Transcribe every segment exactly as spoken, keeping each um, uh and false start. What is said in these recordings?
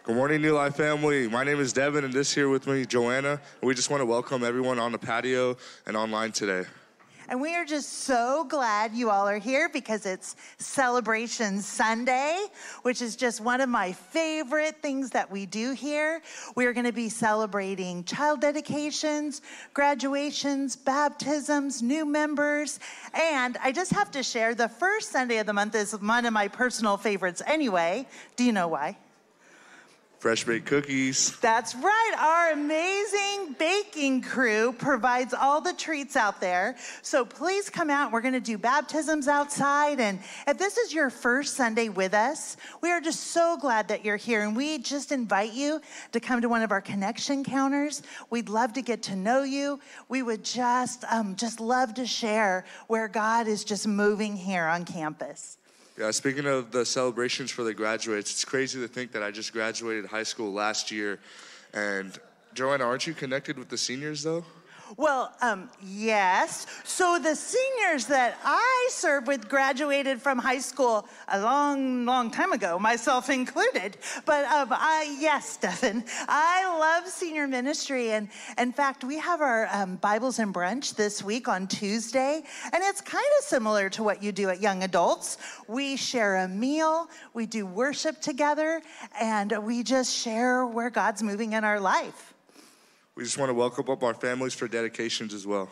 Good morning, New Life family. My name is Devin, and this here with me, Joanna. And we just want to welcome everyone on the patio and online today. And we are just so glad you all are here because it's Celebration Sunday, which is just one of my favorite things that we do here. We are going to be celebrating child dedications, graduations, baptisms, new members. And I just have to share, the first Sunday of the month is one of my personal favorites anyway. Do you know why? Fresh baked cookies. That's right. Our amazing baking crew provides all the treats out there. So please come out. We're going to do baptisms outside. And if this is your first Sunday with us, we are just so glad that you're here. And we just invite you to come to one of our connection counters. We'd love to get to know you. We would just, um, just love to share where God is just moving here on campus. Yeah, speaking of the celebrations for the graduates, it's crazy to think that I just graduated high school last year. And Joanna, aren't you connected with the seniors though? Well, um, yes. So the seniors that I served with graduated from high school a long, long time ago, myself included. But um, I, yes, Stephen, I love senior ministry. And in fact, we have our um, Bibles and Brunch this week on Tuesday. And it's kind of similar to what you do at Young Adults. We share a meal, we do worship together, and we just share where God's moving in our life. We just want to welcome up our families for dedications as well.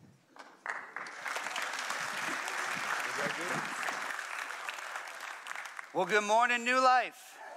Well, good morning, New Life.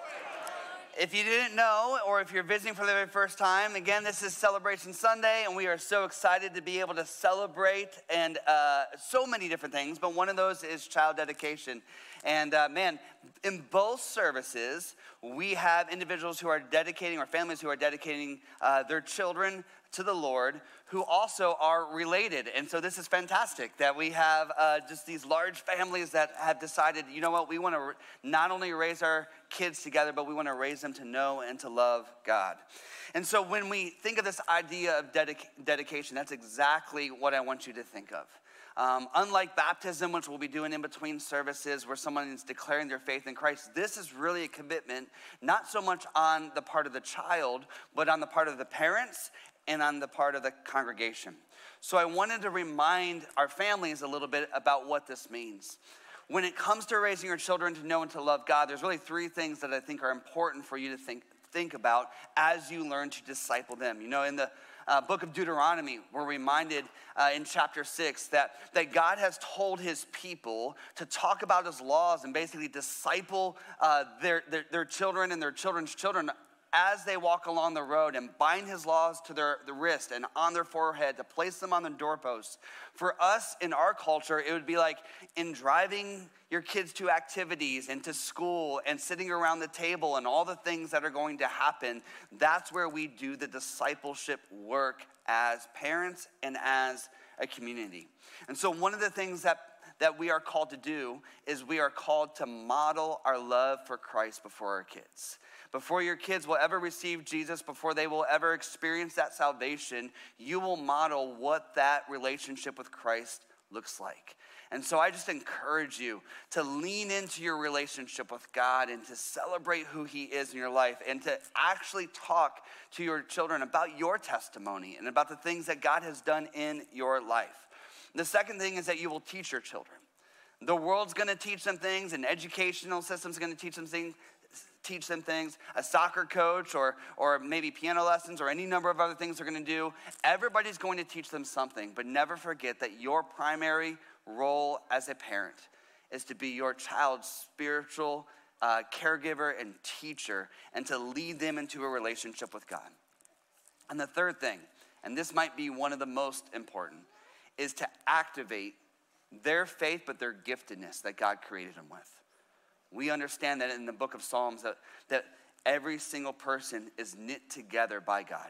If you didn't know, or if you're visiting for the very first time, again, this is Celebration Sunday, and we are so excited to be able to celebrate and uh, so many different things, but one of those is child dedication. And uh, man, in both services, we have individuals who are dedicating, or families who are dedicating uh, their children to the Lord, who also are related. And so this is fantastic that we have uh, just these large families that have decided, you know what, we want to not only raise our kids together, but we want to raise them to know and to love God. And so when we think of this idea of dedic- dedication, that's exactly what I want you to think of. Um, unlike baptism, which we'll be doing in between services where someone is declaring their faith in Christ, this is really a commitment, not so much on the part of the child, but on the part of the parents and on the part of the congregation. So I wanted to remind our families a little bit about what this means. When it comes to raising your children to know and to love God, there's really three things that I think are important for you to think, think about as you learn to disciple them. You know, in the Uh, book of Deuteronomy, we're reminded uh, in chapter six that, that God has told his people to talk about his laws and basically disciple uh, their, their, their children and their children's children as they walk along the road, and bind his laws to their the wrist and on their forehead, to place them on the doorposts. For us in our culture, it would be like in driving your kids to activities and to school and sitting around the table and all the things that are going to happen. That's where we do the discipleship work as parents and as a community. And so one of the things that that we are called to do is we are called to model our love for Christ before our kids. Before your kids will ever receive Jesus, before they will ever experience that salvation, you will model what that relationship with Christ looks like. And so I just encourage you to lean into your relationship with God and to celebrate who he is in your life, and to actually talk to your children about your testimony and about the things that God has done in your life. The second thing is that you will teach your children. The world's going to teach them things, an educational system's going to teach them things, teach them things, a soccer coach or or maybe piano lessons or any number of other things they're going to do. Everybody's going to teach them something, but never forget that your primary role as a parent is to be your child's spiritual uh, caregiver and teacher, and to lead them into a relationship with God. And the third thing, and this might be one of the most important, is to activate their faith, but their giftedness that God created them with. We understand that in the book of Psalms that, that every single person is knit together by God.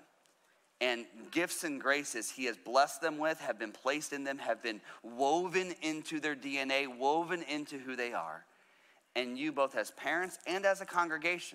And gifts and graces he has blessed them with have been placed in them, have been woven into their D N A, woven into who they are. And you, both as parents and as a congregation,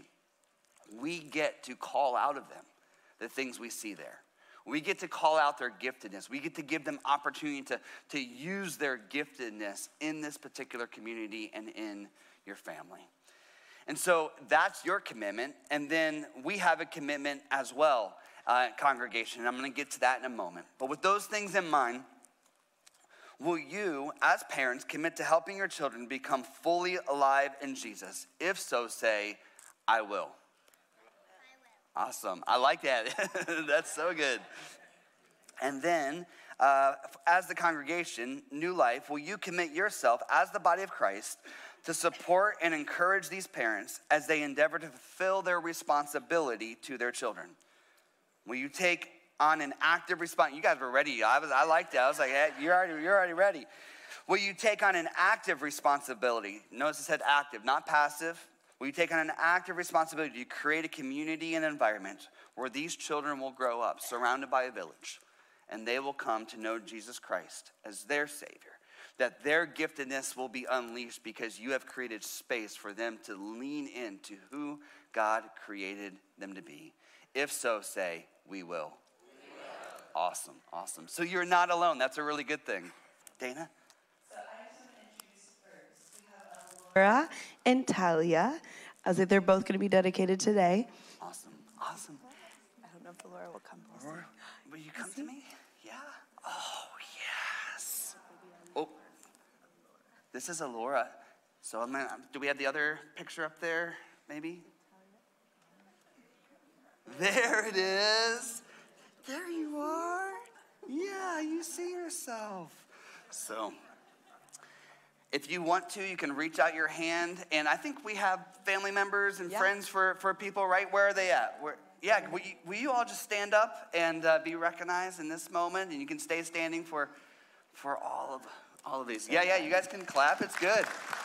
we get to call out of them the things we see there. We get to call out their giftedness. We get to give them opportunity to, to use their giftedness in this particular community and in your family. And so that's your commitment. And then we have a commitment as well, uh, congregation. And I'm going to get to that in a moment. But with those things in mind, will you, as parents, commit to helping your children become fully alive in Jesus? If so, say, I will. I will. Awesome. I like that. That's so good. And then, uh, as the congregation, New Life, will you commit yourself as the body of Christ to support and encourage these parents as they endeavor to fulfill their responsibility to their children? Will you take on an active response? You guys were ready. I was. I liked it. I was like, hey, you're already, you're already ready. Will you take on an active responsibility? Notice it said active, not passive. Will you take on an active responsibility to create a community and environment where these children will grow up surrounded by a village, and they will come to know Jesus Christ as their Savior? That their giftedness will be unleashed because you have created space for them to lean into who God created them to be. If so, say, we will. We will. Awesome, awesome. So you're not alone. That's a really good thing. Dana? So I just want to introduce first. We have Laura and Talia. I was like, they're both going to be dedicated today. Awesome, awesome. I don't know if Laura will come. Laura, will you come to me? Yeah? Oh, yes. Oh. This is Alora. So I'm gonna, do we have the other picture up there, maybe? There it is. There you are. Yeah, you see yourself. So if you want to, you can reach out your hand. And I think we have family members and yeah. friends for, for people, right? Where are they at? Where, yeah, will you, will you all just stand up and uh, be recognized in this moment? And you can stay standing for, for all of All of these. Yeah, yeah, you guys can clap. It's good.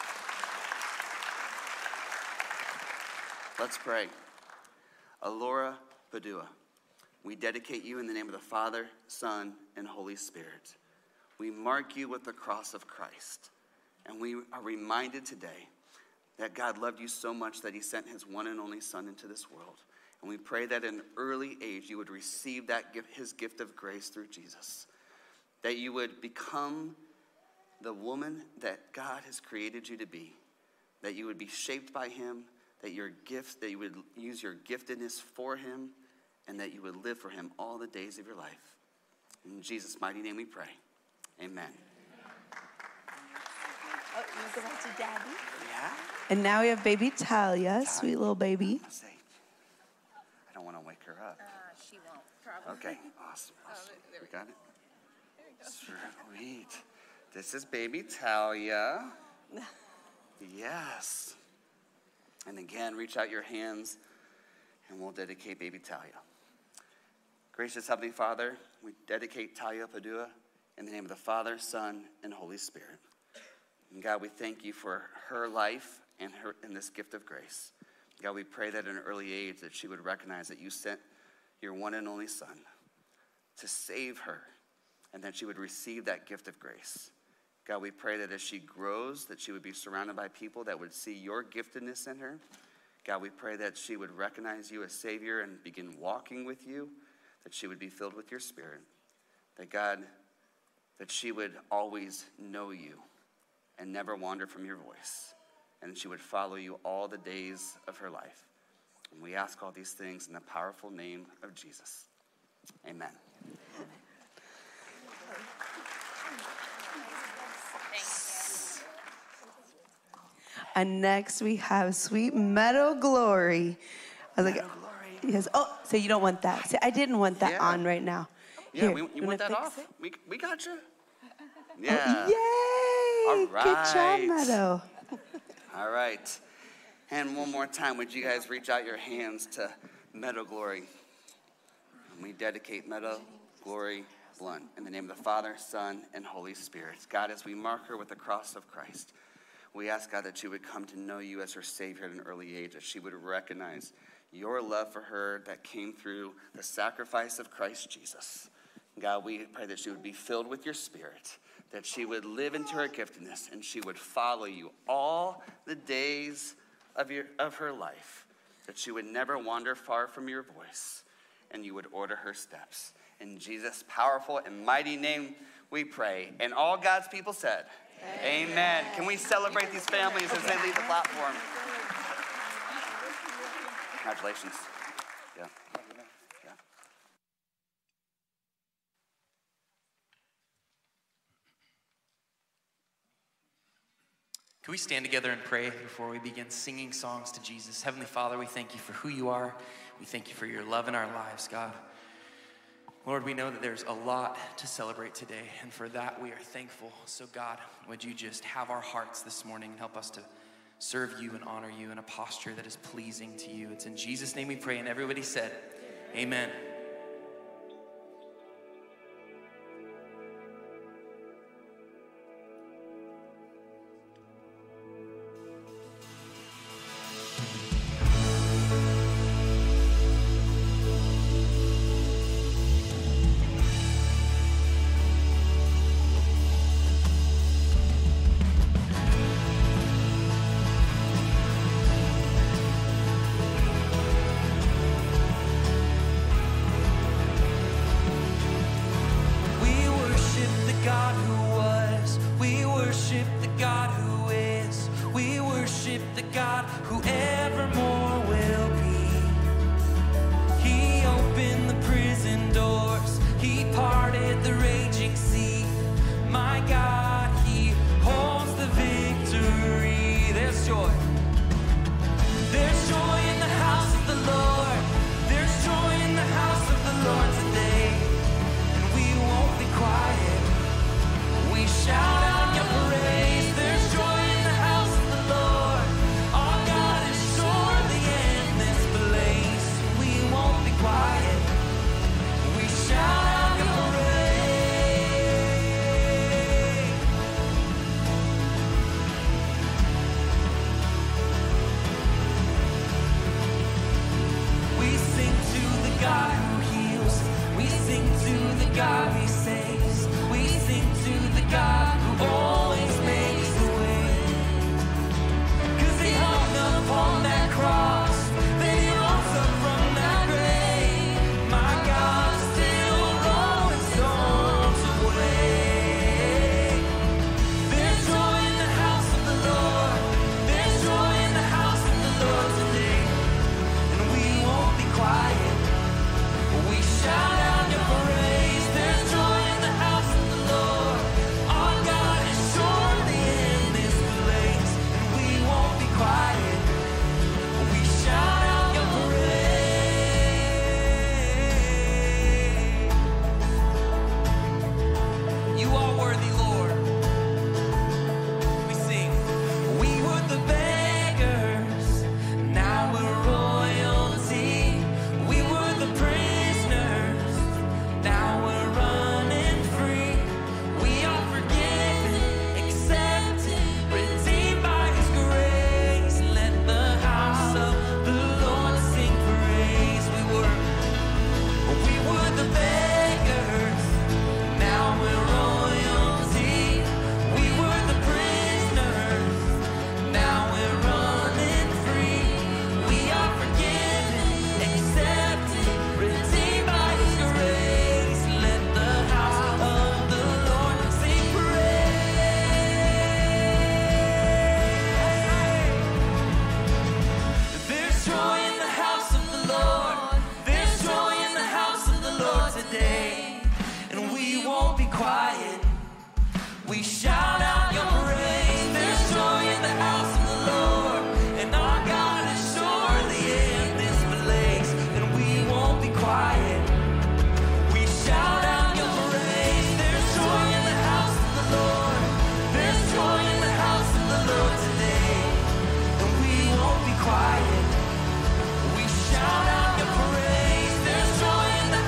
Let's pray. Alora Padua, we dedicate you in the name of the Father, Son, and Holy Spirit. We mark you with the cross of Christ. And we are reminded today that God loved you so much that he sent his one and only Son into this world. And we pray that in early age you would receive that gift, his gift of grace through Jesus. That you would become the woman that God has created you to be, that you would be shaped by him, that your gift, that you would use your giftedness for him, and that you would live for him all the days of your life. In Jesus' mighty name we pray. Amen. Oh, you go back to Daddy? Yeah? And now we have baby Talia, sweet little baby. Say, I don't want to wake her up. Uh, she won't, probably. Okay, awesome. awesome. Oh, there we we got it? There we go. Sweet. This is baby Talia. Yes. And again, reach out your hands and we'll dedicate baby Talia. Gracious Heavenly Father, we dedicate Talia Padua in the name of the Father, Son, and Holy Spirit. And God, we thank you for her life and her and this gift of grace. God, we pray that at an early age that she would recognize that you sent your one and only Son to save her, and that she would receive that gift of grace. God, we pray that as she grows, that she would be surrounded by people that would see your giftedness in her. God, we pray that she would recognize you as Savior and begin walking with you, that she would be filled with your Spirit. That God, that she would always know you and never wander from your voice. And she would follow you all the days of her life. And we ask all these things in the powerful name of Jesus. Amen. And next we have sweet Meadow Glory. I was Meadow like, Glory. Yes. Oh, so you don't want that. See, I didn't want that Yeah. on right now. Yeah, Here, we, you, you want wanna that fix off? it? We, we got you. Yeah. Oh, yay! All Good job, right. Meadow. All right. And one more time, would you guys reach out your hands to Meadow Glory? And we dedicate Meadow Glory Blunt in the name of the Father, Son, and Holy Spirit. God, as we mark her with the cross of Christ, we ask, God, that she would come to know you as her Savior at an early age, that she would recognize your love for her that came through the sacrifice of Christ Jesus. God, we pray that she would be filled with your Spirit, that she would live into her giftedness, and she would follow you all the days of, your, of her life, that she would never wander far from your voice, and you would order her steps. In Jesus' powerful and mighty name we pray. And all God's people said, Amen. Amen. Can we celebrate these families as they leave the platform? Congratulations. Yeah. Yeah. Can we stand together and pray before we begin singing songs to Jesus? Heavenly Father, we thank you for who you are. We thank you for your love in our lives, God. Lord, we know that there's a lot to celebrate today, and for that we are thankful. So God, would you just have our hearts this morning and help us to serve you and honor you in a posture that is pleasing to you. It's in Jesus' name we pray, and everybody said, amen.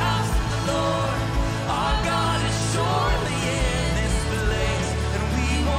Surely in this place, and we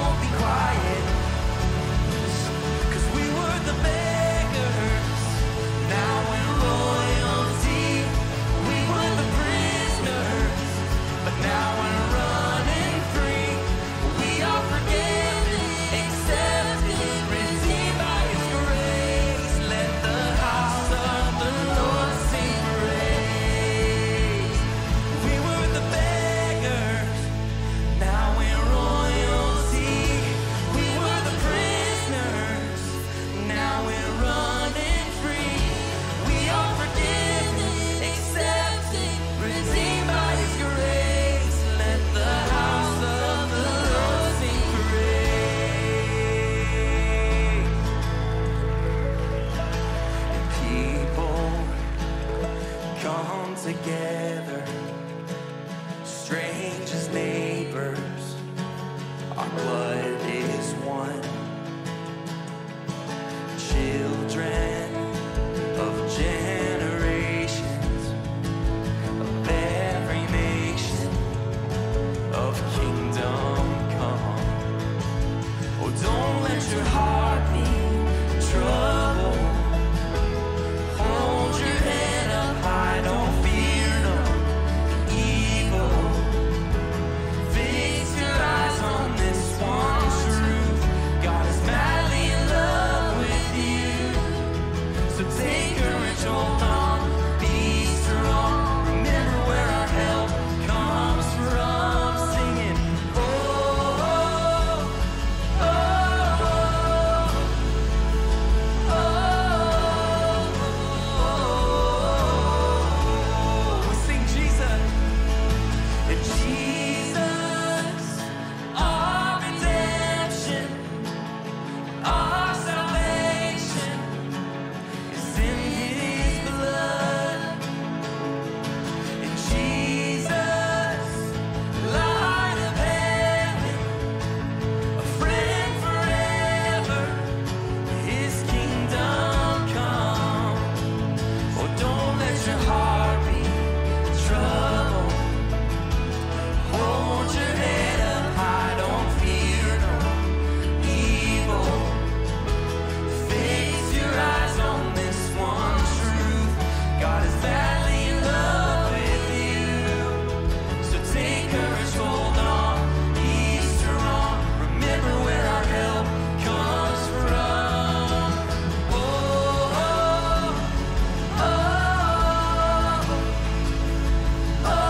together, strange as neighbors, our blood is one. Children of generations, of every nation, of kingdom come. Oh, don't let your heart be troubled. Hold your head up high, don't fear no evil. Fix your eyes on this one truth. God is madly in love with you. So take courage, hold on, be strong. Remember where our help comes from. Singing, oh, oh, oh, oh, oh. We sing Jesus. And Jesus, our redemption, our salvation is in His blood. And Jesus, light of heaven, a friend forever, His kingdom come. Oh, don't let your heart be troubled. Hold your head up high, don't fear no evil. Fix your eyes on this one truth. God is madly in love with you. So take courage, hold on, be strong. Remember where our help comes from. Oh, oh, oh, oh, oh.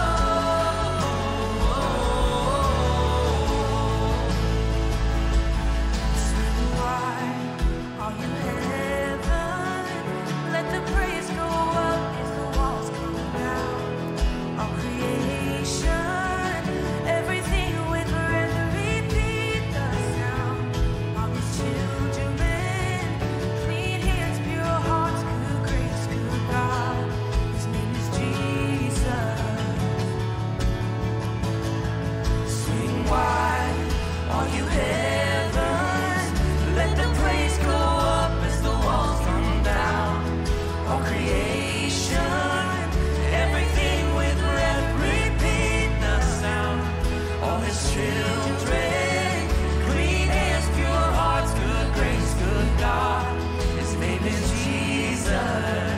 Are you heaven? Let the praise go up as the walls come down. All creation, everything with breath, repeat the sound. All His children, clean hands, pure hearts, good grace, good God. His name is Jesus. Swing wide, all you heavens, let the praise go up as the walls come down. All creation, everything with breath, repeat the sound. All His children, clean hands, pure hearts, good grace, good God. His name is Jesus.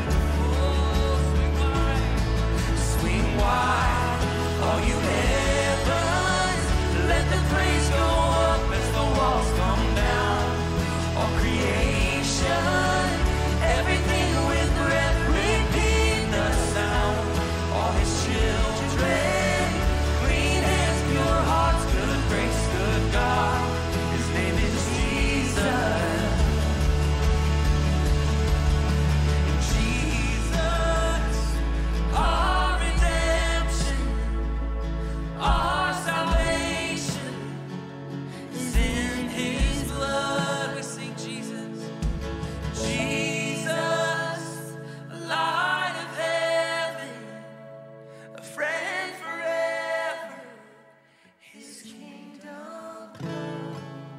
Swing wide, all you heavens, let the praise go up as the walls come down. All creation, everything with breath, repeat the sound. All His children, clean hands, pure hearts, good grace, good God. His name is Jesus. Jesus, our redemption, our salvation is in His blood. We sing Jesus. Jesus, light of heaven, a friend forever, His kingdom come.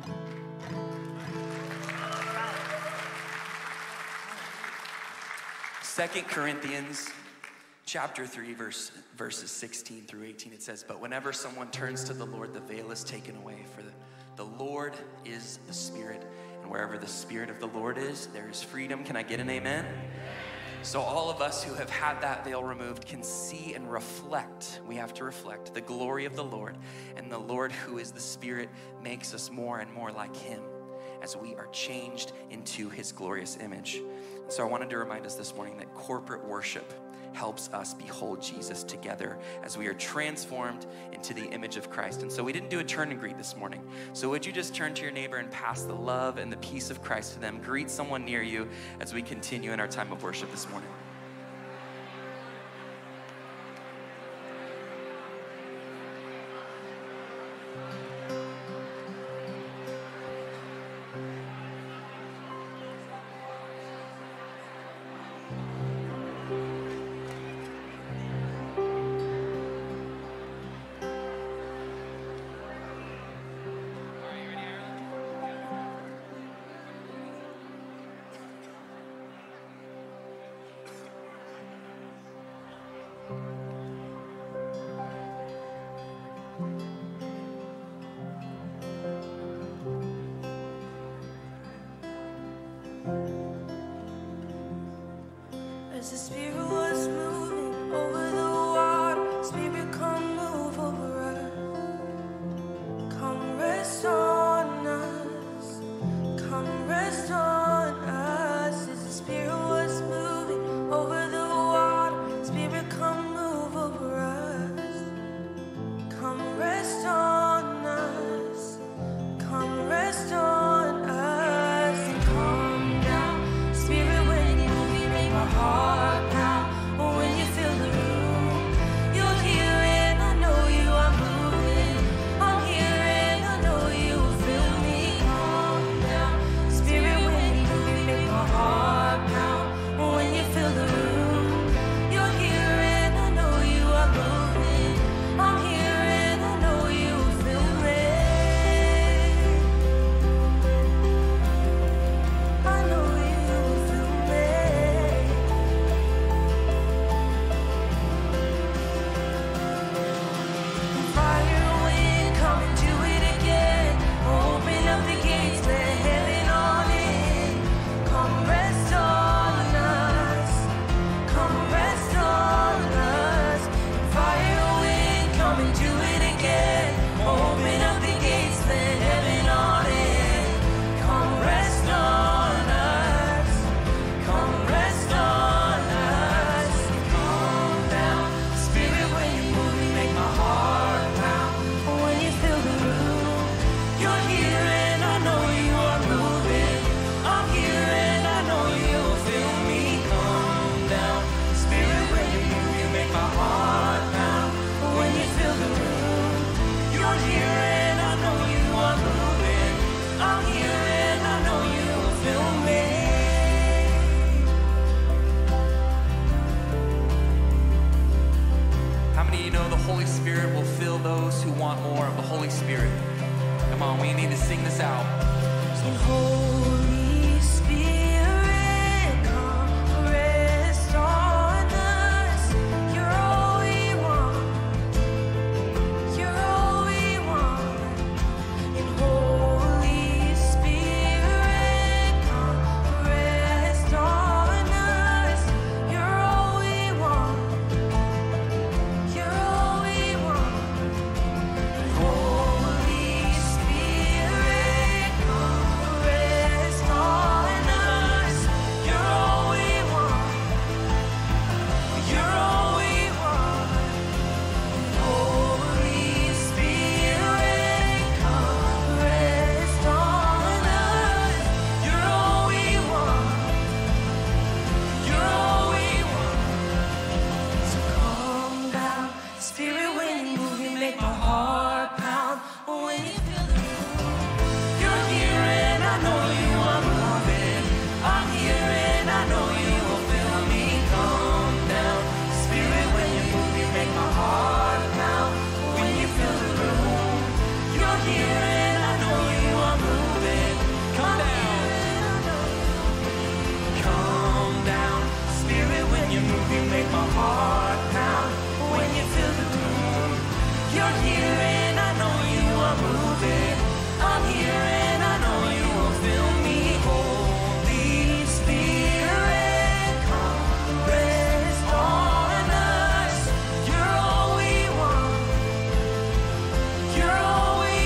Second Corinthians chapter three, verse, verses sixteen through eighteen, it says, but whenever someone turns to the Lord, the veil is taken away. For the, the Lord is the Spirit, and wherever the Spirit of the Lord is, there is freedom. Can I get an amen? So all of us who have had that veil removed can see and reflect, we have to reflect the glory of the Lord, and the Lord who is the Spirit makes us more and more like Him as we are changed into His glorious image. And so I wanted to remind us this morning that corporate worship helps us behold Jesus together as we are transformed into the image of Christ. And so we didn't do a turn and greet this morning. So would you just turn to your neighbor and pass the love and the peace of Christ to them? Greet someone near you as we continue in our time of worship this morning. As the Spirit was moving over the water, Spirit, come move over us. Come rest on us. Come rest on us. As the Spirit was moving over the water, Spirit, come move over us. Come rest on us. Come rest on us. And calm down. Spirit, when you move, you make my heart pound. When you fill the room, you're here and I know you are moving. I'm here and I know you will fill me. Calm down. Spirit, when you move, you make my heart pound. When you fill the room, you're here and I know you are moving. I'm here and I know you will fill me. I know you will fill me. Fire, wind, come and do it again. Open up the gates, let heaven on in. Come rest on us. Come rest on us. Fire, wind, come and do it again. Open up the gates, let heaven on in. Come rest on us. Come rest on us. Calm down. Spirit, when you move, you make my heart pound. When you fill the room, you're here and I know you are moving. I'm here and I know you will fill me. Calm down. Spirit, when you move, you make my heart pound. When you fill the room, you're here and I know you are moving. I'm here and I know you will fill me. How many of you know the Holy Spirit will fill those who want more of the Holy Spirit? Come on, we need to sing this out. And Holy Spirit, come rest on us. You're all we want. You're all we want. And Holy Spirit, come rest on us. You're all we want. You're all we want. Holy Spirit, come rest on us. You're all we want. You're all we want. Holy Spirit, come rest on us. You're all we want. You're all we want. So calm down, Spirit, when you move, you make my heart pound. When you feel the room, you're here and I know you are moving. I'm here and I know you will fill me. Calm down, Spirit, when you move, you make my heart pound. When you fill the room, you're here and I know you are moving. Come down. Calm down, Spirit, when you move, you make my heart pound. When you fill the room, you're here and I know you are moving. I'm here and I know you will fill me. Holy Spirit, come rest on us. You're all we want. You're all we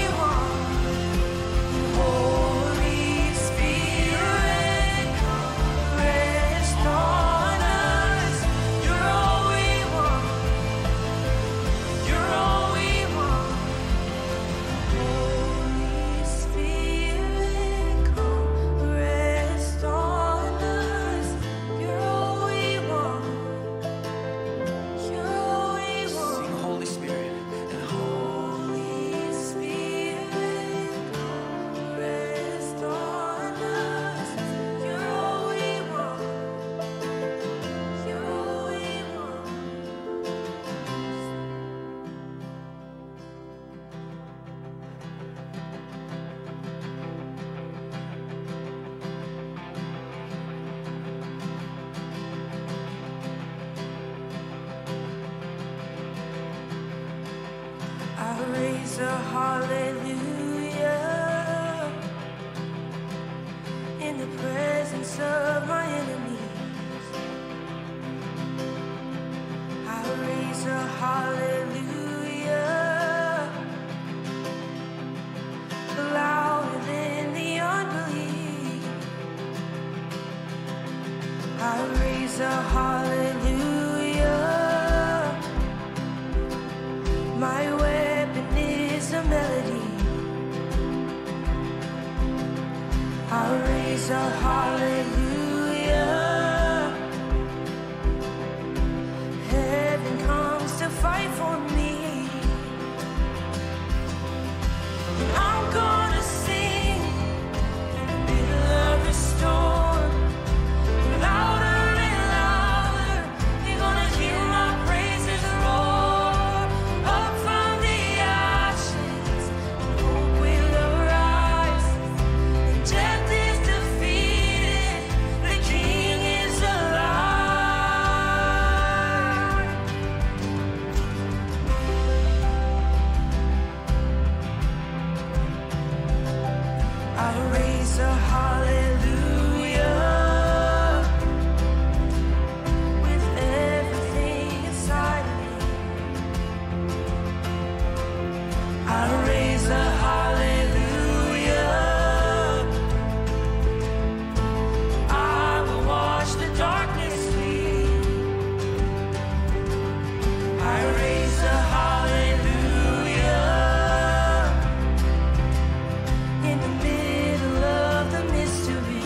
want. Holy Spirit, come rest on us. You're all we want. You're all we want. Holy Spirit, come rest on us. You're all we want. You're all we Sing want. Holy Spirit. And Holy Spirit, come rest on us. You're all we want. You're all we want. I raise a hallelujah in the presence of my enemies. I raise a hallelujah. My weapon is a melody. I raise a hallelujah. Heaven comes to fight for me. And I'm gonna sing in the middle of the storm. Louder and louder, you're gonna hear my praises roar. Up from the ashes, hope will arise. And death is defeated, the King is alive. I raise a hallelujah with everything inside of me. I raise a hallelujah. I will watch the darkness flee. I raise a hallelujah in the middle of the mystery.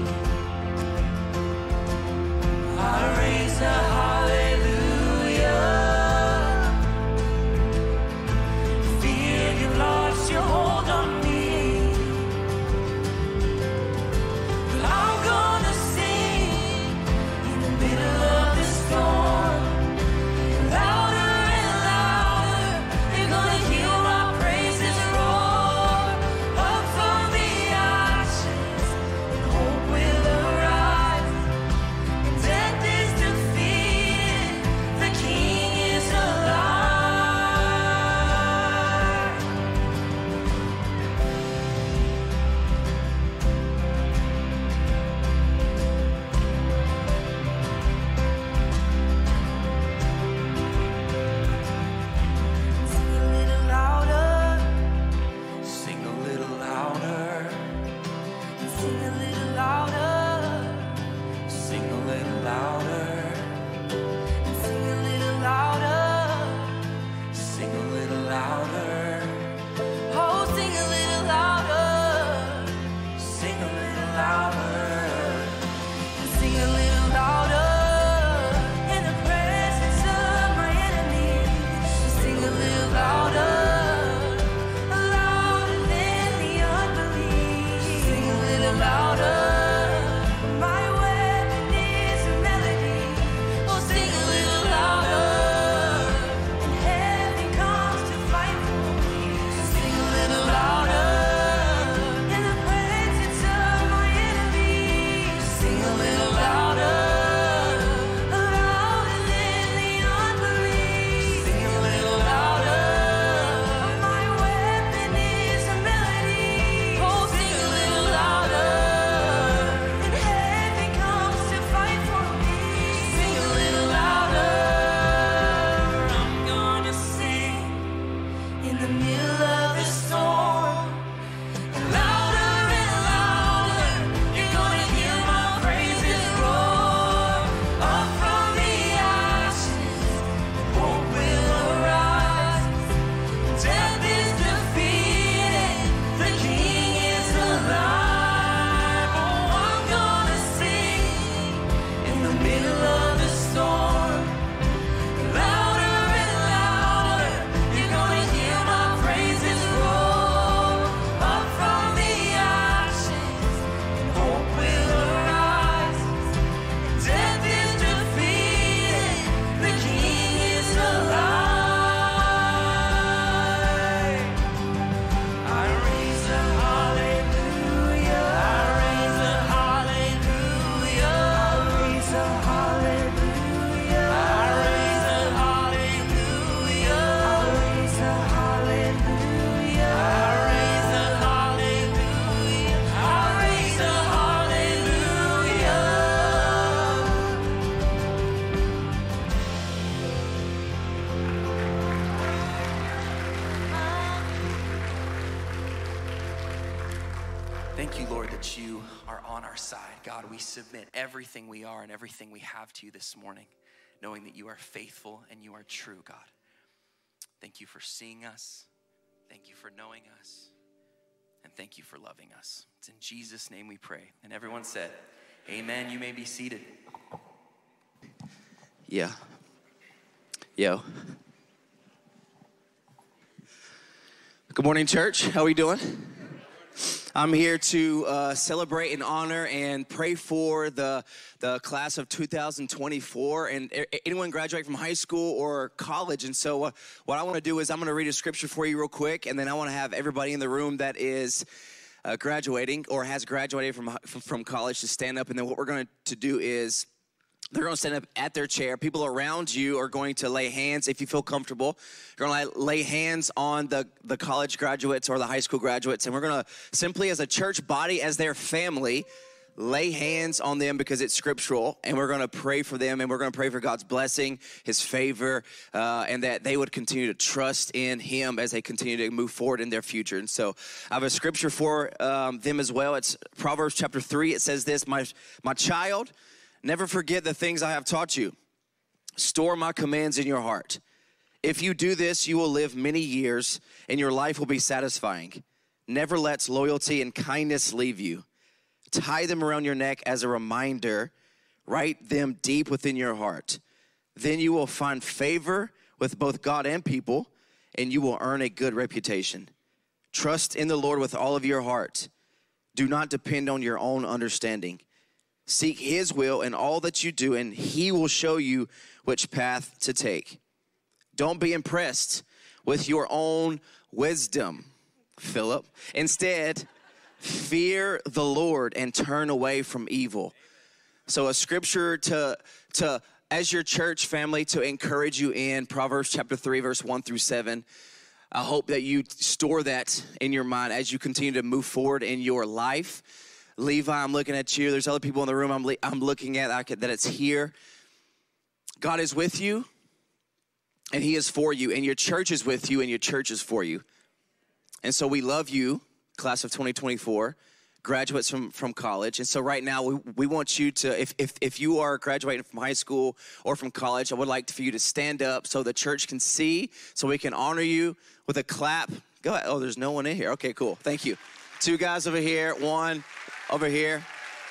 I raise a hallelujah. Fear you lost your hold on me. But I'm gonna sing in the middle of the storm. Louder and louder, you're gonna hear my praises roar. Up from the ashes, and hope will arise. And death is defeated, thank you, Lord, that you are on our side. God, we submit everything we are and everything we have to you this morning, knowing that you are faithful and you are true, God. Thank you for seeing us. Thank you for knowing us. And thank you for loving us. It's in Jesus' name we pray. And everyone said, amen. You may be seated. Yeah. Yo. Good morning, church. How are we doing? I'm here to uh, celebrate and honor and pray for the, the class of two thousand twenty-four and anyone graduating from high school or college. And so uh, what I want to do is I'm going to read a scripture for you real quick, and then I want to have everybody in the room that is uh, graduating or has graduated from, from, from college to stand up. And then what we're going to do is they're going to stand up at their chair. People around you are going to lay hands, if you feel comfortable. You're going to lay hands on the, the college graduates or the high school graduates. And we're going to simply, as a church body, as their family, lay hands on them because it's scriptural. And we're going to pray for them. And we're going to pray for God's blessing, his favor, uh, and that they would continue to trust in him as they continue to move forward in their future. And so I have a scripture for um, them as well. It's Proverbs chapter three. It says this, my, my child, never forget the things I have taught you. Store my commands in your heart. If you do this, you will live many years, and your life will be satisfying. Never let loyalty and kindness leave you. Tie them around your neck as a reminder. Write them deep within your heart. Then you will find favor with both God and people, and you will earn a good reputation. Trust in the Lord with all of your heart. Do not depend on your own understanding. Seek his will in all that you do, and he will show you which path to take. Don't be impressed with your own wisdom, Philip. Instead, fear the Lord and turn away from evil. So a scripture to, to as your church family, to encourage you in Proverbs chapter three, verse one through seven. I hope that you store that in your mind as you continue to move forward in your life. Levi, I'm looking at you. There's other people in the room I'm, le- I'm looking at I could, that it's here. God is with you, and he is for you, and your church is with you, and your church is for you. And so we love you, class of twenty twenty-four, graduates from, from college. And so right now, we, we want you to, if, if, if you are graduating from high school or from college, I would like for you to stand up so the church can see, so we can honor you with a clap. Go ahead. Oh, there's no one in here. Okay, cool. Thank you. Two guys over here, one over here.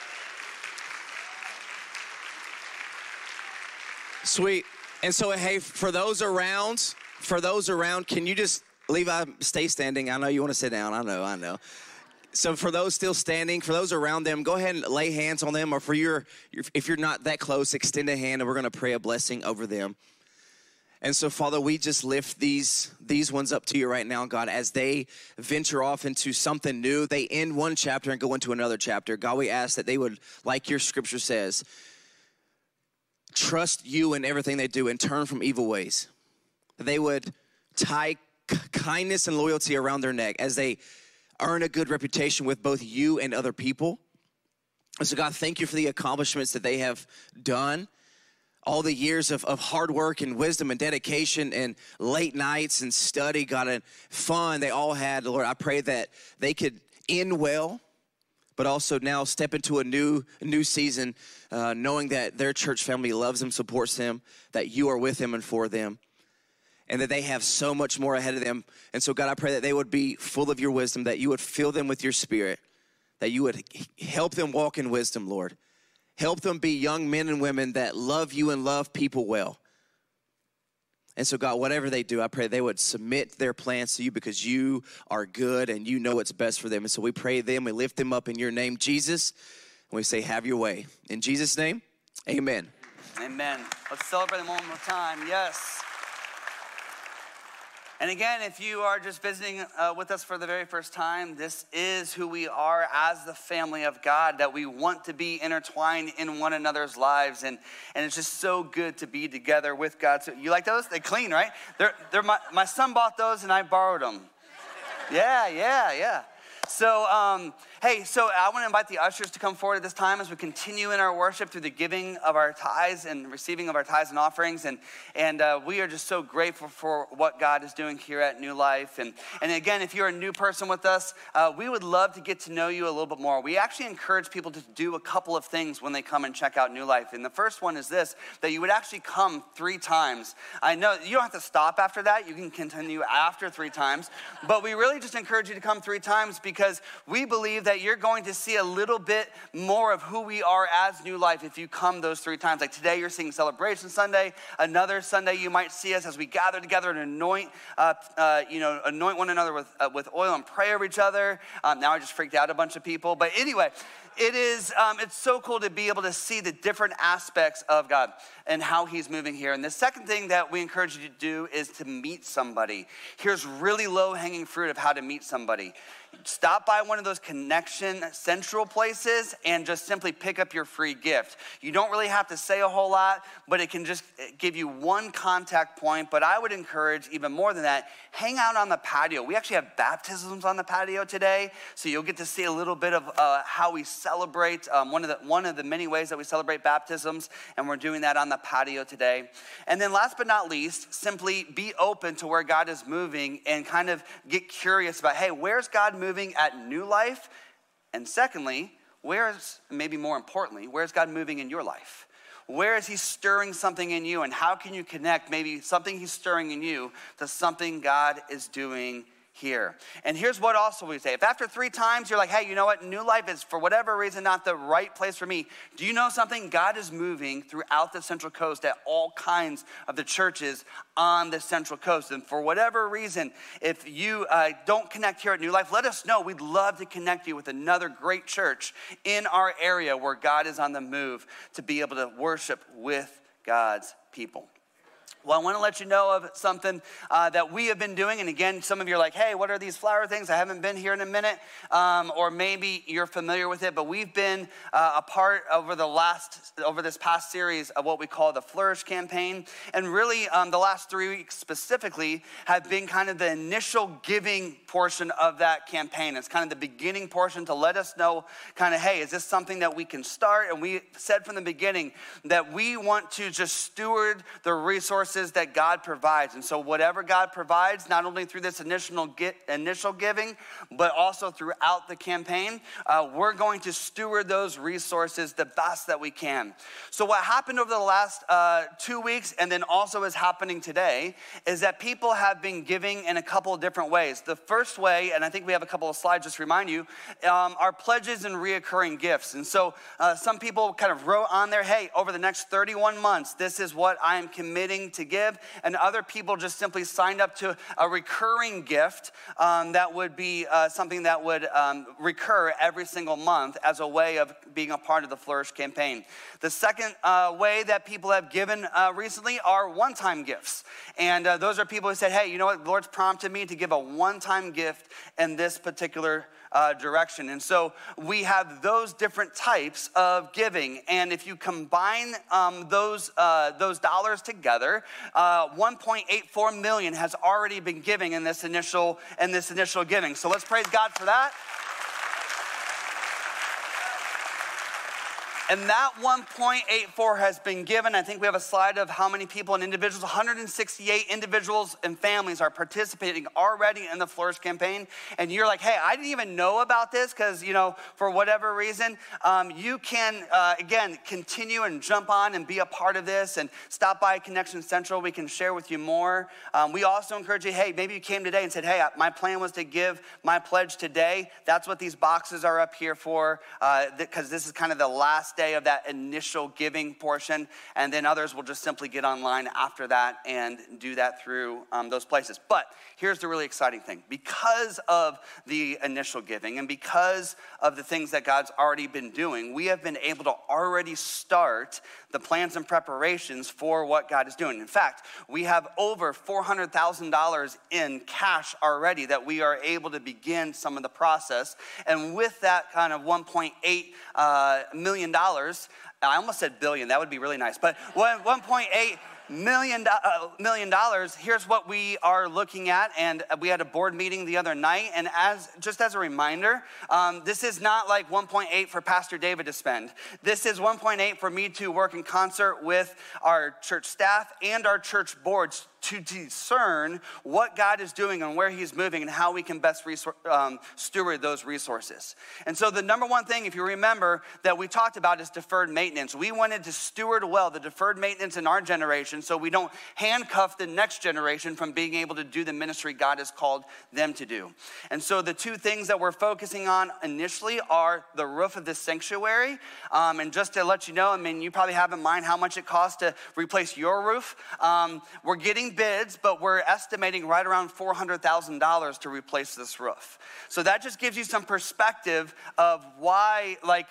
Sweet. And so, hey, for those around, for those around, can you just, Levi, stay standing? I know you want to sit down. I know, I know. So for those still standing, for those around them, go ahead and lay hands on them. Or for your, if you're not that close, extend a hand, and we're going to pray a blessing over them. And so, Father, we just lift these, these ones up to you right now, God, as they venture off into something new. They end one chapter and go into another chapter. God, we ask that they would, like your scripture says, trust you in everything they do and turn from evil ways. They would tie k- kindness and loyalty around their neck as they earn a good reputation with both you and other people. And so, God, thank you for the accomplishments that they have done. All the years of, of hard work and wisdom and dedication and late nights and study, God, and fun they all had. Lord, I pray that they could end well, but also now step into a new, a new season, uh, knowing that their church family loves them, supports them, that you are with them and for them, and that they have so much more ahead of them. And so, God, I pray that they would be full of your wisdom, that you would fill them with your spirit, that you would help them walk in wisdom, Lord. Help them be young men and women that love you and love people well. And so, God, whatever they do, I pray they would submit their plans to you because you are good and you know what's best for them. And so we pray them, we lift them up in your name, Jesus, and we say, have your way. In Jesus' name, amen. Amen. Let's celebrate them one more time. Yes. And again, if you are just visiting uh, with us for the very first time, this is who we are as the family of God, that we want to be intertwined in one another's lives. And, and it's just so good to be together with God. So you like those? They're clean, right? They're, they're my, my son bought those and I borrowed them. Yeah, yeah, yeah. So, um, hey, so I want to invite the ushers to come forward at this time as we continue in our worship through the giving of our tithes and receiving of our tithes and offerings. And and uh, we are just so grateful for what God is doing here at New Life. And, and again, if you're a new person with us, uh, we would love to get to know you a little bit more. We actually encourage people to do a couple of things when they come and check out New Life. And the first one is this, that you would actually come three times. I know you don't have to stop after that. You can continue after three times. But we really just encourage you to come three times because we believe that you're going to see a little bit more of who we are as New Life if you come those three times. Like today, you're seeing Celebration Sunday. Another Sunday, you might see us as we gather together and anoint, uh, uh, you know, anoint one another with uh, with oil and pray over each other. Um, now I just freaked out a bunch of people, but anyway. It is, um, it's so cool to be able to see the different aspects of God and how he's moving here. And the second thing that we encourage you to do is to meet somebody. Here's really low-hanging fruit of how to meet somebody. Stop by one of those Connection Central places and just simply pick up your free gift. You don't really have to say a whole lot, but it can just give you one contact point. But I would encourage, even more than that, hang out on the patio. We actually have baptisms on the patio today, so you'll get to see a little bit of uh, how we celebrate, um, one of the one of the many ways that we celebrate baptisms, and we're doing that on the patio today. And then last but not least, simply be open to where God is moving and kind of get curious about, hey, where's God moving at New Life? And secondly, where's, maybe more importantly, where's God moving in your life? Where is he stirring something in you, and how can you connect maybe something he's stirring in you to something God is doing here? And here's what also we say. If after three times you're like, hey, you know what? New Life is for whatever reason not the right place for me. Do you know something? God is moving throughout the Central Coast at all kinds of the churches on the Central Coast. And for whatever reason, if you uh, don't connect here at New Life, let us know. We'd love to connect you with another great church in our area where God is on the move to be able to worship with God's people. Well, I want to let you know of something uh, that we have been doing. And again, some of you are like, hey, what are these flower things? I haven't been here in a minute. Um, or maybe you're familiar with it. But we've been uh, a part over the last, over this past series of what we call the Flourish campaign. And really, um, the last three weeks specifically have been kind of the initial giving portion of that campaign. It's kind of the beginning portion to let us know kind of, hey, is this something that we can start? And we said from the beginning that we want to just steward the resources that God provides. And so whatever God provides, not only through this initial get, initial giving, but also throughout the campaign, uh, we're going to steward those resources the best that we can. So what happened over the last uh, two weeks and then also is happening today is that people have been giving in a couple of different ways. The first way, and I think we have a couple of slides just to remind you, um, are pledges and reoccurring gifts. And so uh, some people kind of wrote on there, hey, over the next thirty-one months, this is what I am committing to give, and other people just simply signed up to a recurring gift um, that would be uh, something that would um, recur every single month as a way of being a part of the Flourish campaign. The second uh, way that people have given uh, recently are one-time gifts, and uh, those are people who said, hey, you know what, the Lord's prompted me to give a one-time gift in this particular Uh, direction. And so we have those different types of giving. And if you combine um, those uh, those dollars together, uh, one point eight four million has already been giving in this initial in this initial giving. So let's praise God for that. And that one point eight four has been given. I think we have a slide of how many people and individuals. one hundred sixty-eight individuals and families are participating already in the Flourish campaign. And you're like, hey, I didn't even know about this because, you know, for whatever reason, um, you can, uh, again, continue and jump on and be a part of this and stop by Connection Central. We can share with you more. Um, we also encourage you, hey, maybe you came today and said, hey, my plan was to give my pledge today. That's what these boxes are up here for, because uh, this is kind of the last day of that initial giving portion, and then others will just simply get online after that and do that through um, those places. But here's the really exciting thing. Because of the initial giving and because of the things that God's already been doing, we have been able to already start the plans and preparations for what God is doing. In fact, we have over four hundred thousand dollars in cash already that we are able to begin some of the process. And with that kind of one point eight uh, million dollars, I almost said billion. That would be really nice. But one point eight million, uh, million dollars, here's what we are looking at. And we had a board meeting the other night. And as just as a reminder, um, this is not like one point eight for Pastor David to spend. This is one point eight for me to work in concert with our church staff and our church boards to discern what God is doing and where he's moving and how we can best resor- um, steward those resources. And so the number one thing, if you remember, that we talked about is deferred maintenance. We wanted to steward well the deferred maintenance in our generation so we don't handcuff the next generation from being able to do the ministry God has called them to do. And so the two things that we're focusing on initially are the roof of the sanctuary. Um, and just to let you know, I mean, you probably have in mind how much it costs to replace your roof. Um, we're getting bids, but we're estimating right around four hundred thousand dollars to replace this roof. So that just gives you some perspective of why, like,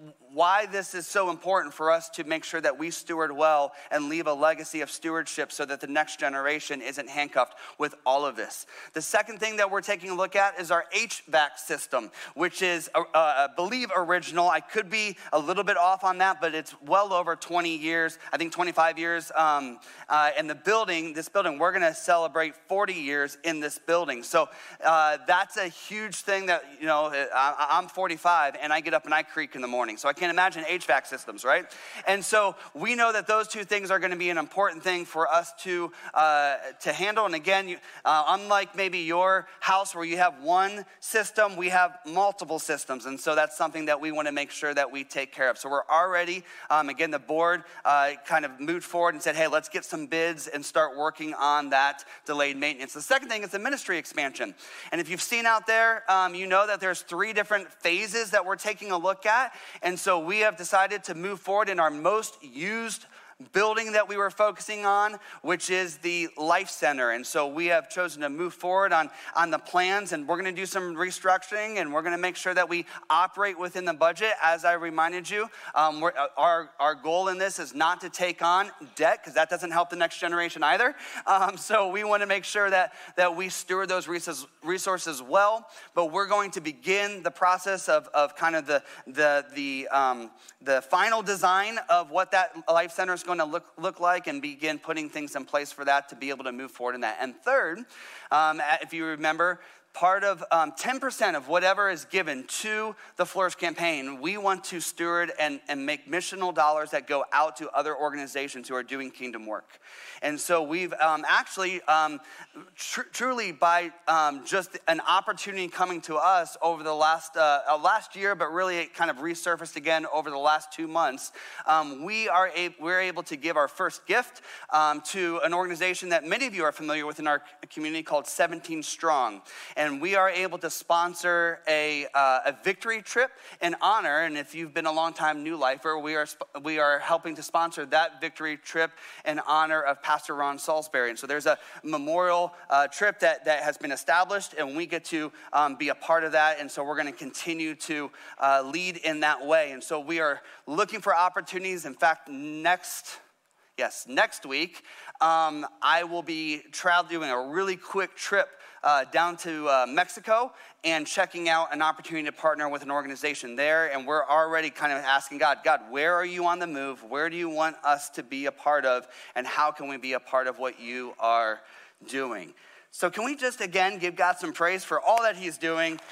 why this is so important for us to make sure that we steward well and leave a legacy of stewardship so that the next generation isn't handcuffed with all of this. The second thing that we're taking a look at is our H V A C system, which is, uh, I believe, original. I could be a little bit off on that, but it's well over twenty years, I think twenty-five years. Um, uh, and the building, this building, we're gonna celebrate forty years in this building. So uh, that's a huge thing that, you know, I, I'm forty-five and I get up and I creak in the morning. So I can't imagine H V A C systems, right? And so we know that those two things are going to be an important thing for us to uh, to handle. And again, you, uh, unlike maybe your house where you have one system, we have multiple systems. And so that's something that we want to make sure that we take care of. So we're already, um, again, the board uh, kind of moved forward and said, hey, let's get some bids and start working on that delayed maintenance. The second thing is the ministry expansion. And if you've seen out there, um, you know that there's three different phases that we're taking a look at. And so we have decided to move forward in our most used building that we were focusing on, which is the Life Center. And so we have chosen to move forward on, on the plans, and we're gonna do some restructuring, and we're gonna make sure that we operate within the budget. As I reminded you, um, we're, our, our goal in this is not to take on debt, because that doesn't help the next generation either. Um, so we wanna make sure that, that we steward those resources, resources well, but we're going to begin the process of, of kind of the, the, the, um, the final design of what that Life Center is going to look, look like, and begin putting things in place for that to be able to move forward in that. And third, um, if you remember, part of um, ten percent of whatever is given to the Flourish campaign, we want to steward and, and make missional dollars that go out to other organizations who are doing kingdom work. And so we've um, actually, um, tr- truly by um, just an opportunity coming to us over the last uh, uh, last year, but really it kind of resurfaced again over the last two months, um, we are a- we're able to give our first gift um, to an organization that many of you are familiar with in our community called seventeen strong. And we are able to sponsor a, uh, a victory trip in honor. And if you've been a long time New Lifer, we are we are helping to sponsor that victory trip in honor of Pastor Ron Salisbury. And so there's a memorial uh, trip that, that has been established, and we get to um, be a part of that. And so we're going to continue to uh, lead in that way. And so we are looking for opportunities. In fact, next yes, next week, um, I will be traveling, doing a really quick trip Uh, down to uh, Mexico and checking out an opportunity to partner with an organization there. And we're already kind of asking God, God, where are you on the move? Where do you want us to be a part of? And how can we be a part of what you are doing? So can we just, again, give God some praise for all that he's doing?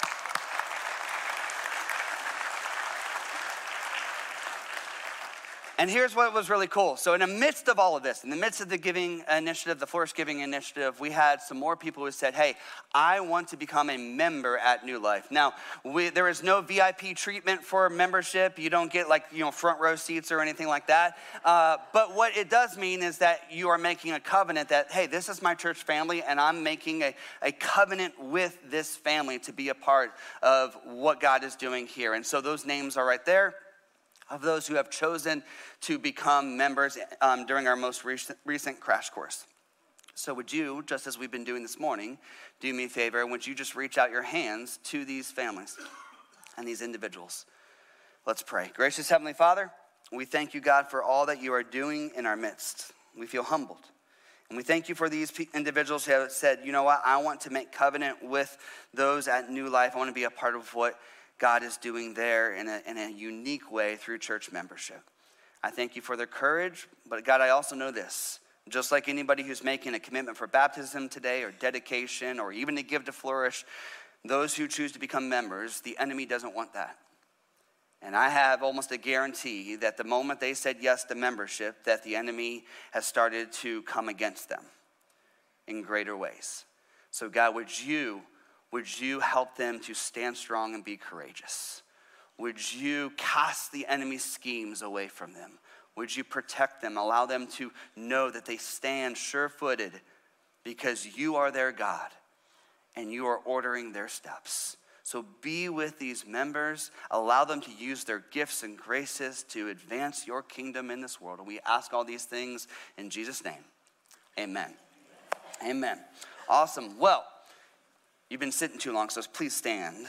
And here's what was really cool. So in the midst of all of this, in the midst of the giving initiative, the Flourish Giving Initiative, we had some more people who said, hey, I want to become a member at New Life. Now, we, there is no V I P treatment for membership. You don't get like, you know, front row seats or anything like that. Uh, but what it does mean is that you are making a covenant that, hey, this is my church family, and I'm making a, a covenant with this family to be a part of what God is doing here. And so those names are right there, of those who have chosen to become members um, during our most recent, recent crash course. So would you, just as we've been doing this morning, do me a favor, would you just reach out your hands to these families and these individuals? Let's pray. Gracious Heavenly Father, we thank you, God, for all that you are doing in our midst. We feel humbled. And we thank you for these individuals who have said, you know what, I want to make covenant with those at New Life. I want to be a part of what God is doing there in a, in a unique way through church membership. I thank you for their courage, but God, I also know this. Just like anybody who's making a commitment for baptism today or dedication or even to give to Flourish, those who choose to become members, the enemy doesn't want that. And I have almost a guarantee that the moment they said yes to membership, that the enemy has started to come against them in greater ways. So God, would you, would you help them to stand strong and be courageous? Would you cast the enemy's schemes away from them? Would you protect them, allow them to know that they stand sure-footed because you are their God and you are ordering their steps. So be with these members, allow them to use their gifts and graces to advance your kingdom in this world. And we ask all these things in Jesus' name. Amen. Amen. Awesome. Well, you've been sitting too long, so please stand.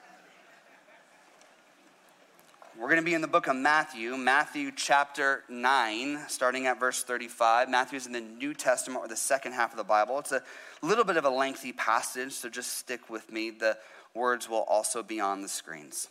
We're going to be in the book of Matthew, Matthew chapter nine, starting at verse thirty-five. Matthew's in the New Testament, or the second half of the Bible. It's a little bit of a lengthy passage, so just stick with me. The words will also be on the screens.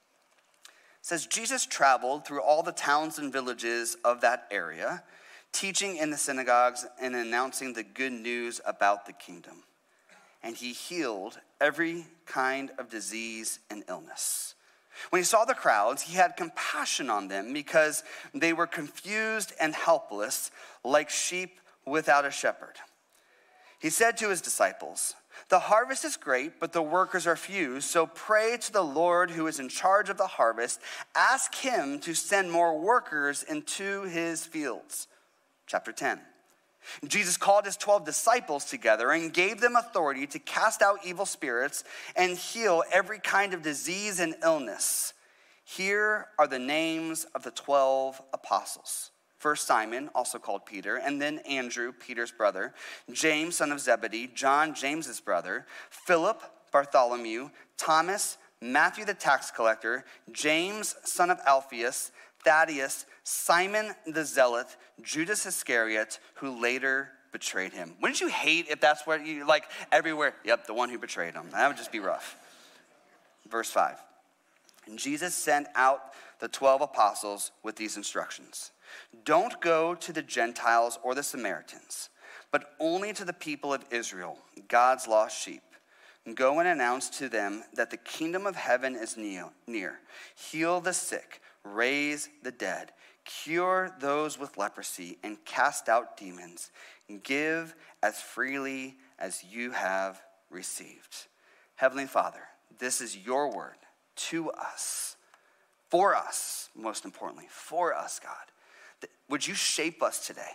It says, Jesus traveled through all the towns and villages of that area, teaching in the synagogues and announcing the good news about the kingdom. And he healed every kind of disease and illness. When he saw the crowds, he had compassion on them because they were confused and helpless, like sheep without a shepherd. He said to his disciples, "The harvest is great, but the workers are few. So pray to the Lord who is in charge of the harvest. Ask him to send more workers into his fields." Chapter ten. Jesus called his twelve disciples together and gave them authority to cast out evil spirits and heal every kind of disease and illness. Here are the names of the twelve apostles. First Simon, also called Peter, and then Andrew, Peter's brother, James, son of Zebedee, John, James's brother, Philip, Bartholomew, Thomas, Matthew the tax collector, James, son of Alphaeus, Thaddeus, Simon the Zealot, Judas Iscariot, who later betrayed him. Wouldn't you hate if that's what you, like, everywhere? Yep, the one who betrayed him. That would just be rough. Verse five. And Jesus sent out the twelve apostles with these instructions. Don't go to the Gentiles or the Samaritans, but only to the people of Israel, God's lost sheep. Go and announce to them that the kingdom of heaven is near. Heal the sick, raise the dead, cure those with leprosy, and cast out demons. Give as freely as you have received. Heavenly Father, this is your word to us, for us, most importantly, for us, God. Would you shape us today?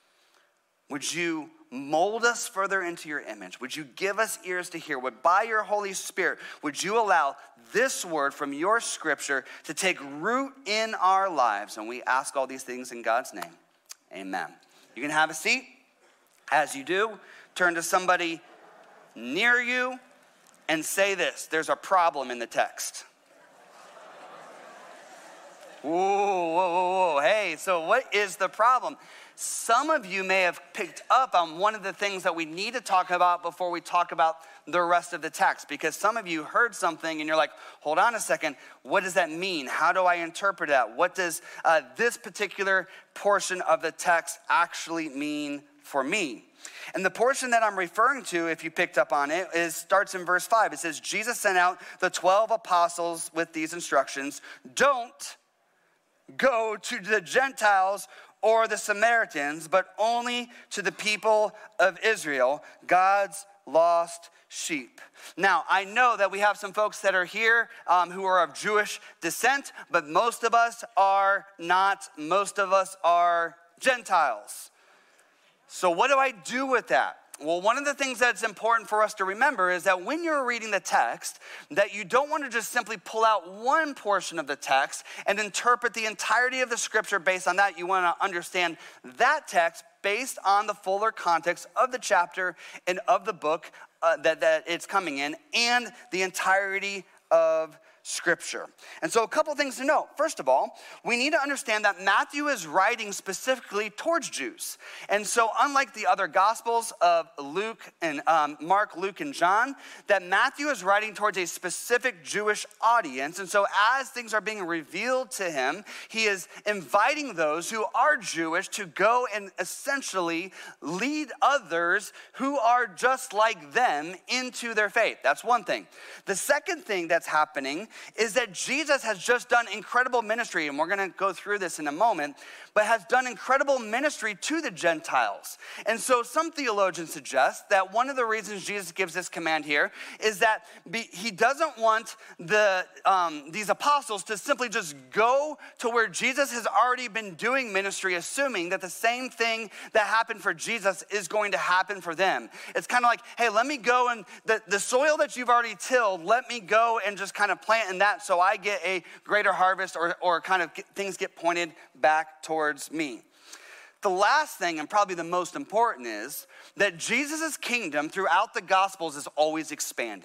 Would you mold us further into your image? Would you give us ears to hear? Would by your Holy Spirit, would you allow this word from your scripture to take root in our lives? And we ask all these things in God's name. Amen. You can have a seat. As you do, turn to somebody near you and say this: there's a problem in the text. Whoa, whoa, whoa, whoa. Hey, so what is the problem? Some of you may have picked up on one of the things that we need to talk about before we talk about the rest of the text, because some of you heard something and you're like, hold on a second, what does that mean? How do I interpret that? What does uh, this particular portion of the text actually mean for me? And the portion that I'm referring to, if you picked up on it, is starts in verse five. It says, Jesus sent out the twelve apostles with these instructions. Don't go to the Gentiles or the Samaritans, but only to the people of Israel, God's lost sheep. Now, I know that we have some folks that are here um, who are of Jewish descent, but most of us are not. Most of us are Gentiles. So what do I do with that? Well, one of the things that's important for us to remember is that when you're reading the text, that you don't want to just simply pull out one portion of the text and interpret the entirety of the scripture based on that. You want to understand that text based on the fuller context of the chapter and of the book uh, that, that it's coming in, and the entirety of Scripture. And so a couple things to note. First of all, we need to understand that Matthew is writing specifically towards Jews. And so unlike the other Gospels of Luke and um, Mark, Luke, and John, that Matthew is writing towards a specific Jewish audience. And so as things are being revealed to him, he is inviting those who are Jewish to go and essentially lead others who are just like them into their faith. That's one thing. The second thing that's happening is that Jesus has just done incredible ministry, and we're going to go through this in a moment, but has done incredible ministry to the Gentiles. And so some theologians suggest that one of the reasons Jesus gives this command here is that be, he doesn't want the um, these apostles to simply just go to where Jesus has already been doing ministry, assuming that the same thing that happened for Jesus is going to happen for them. It's kind of like, hey, let me go and the, the soil that you've already tilled, let me go and just kind of plant in that so I get a greater harvest, or, or kind of get, things get pointed back towards me. The last thing, and probably the most important, is that Jesus' kingdom throughout the Gospels is always expanding.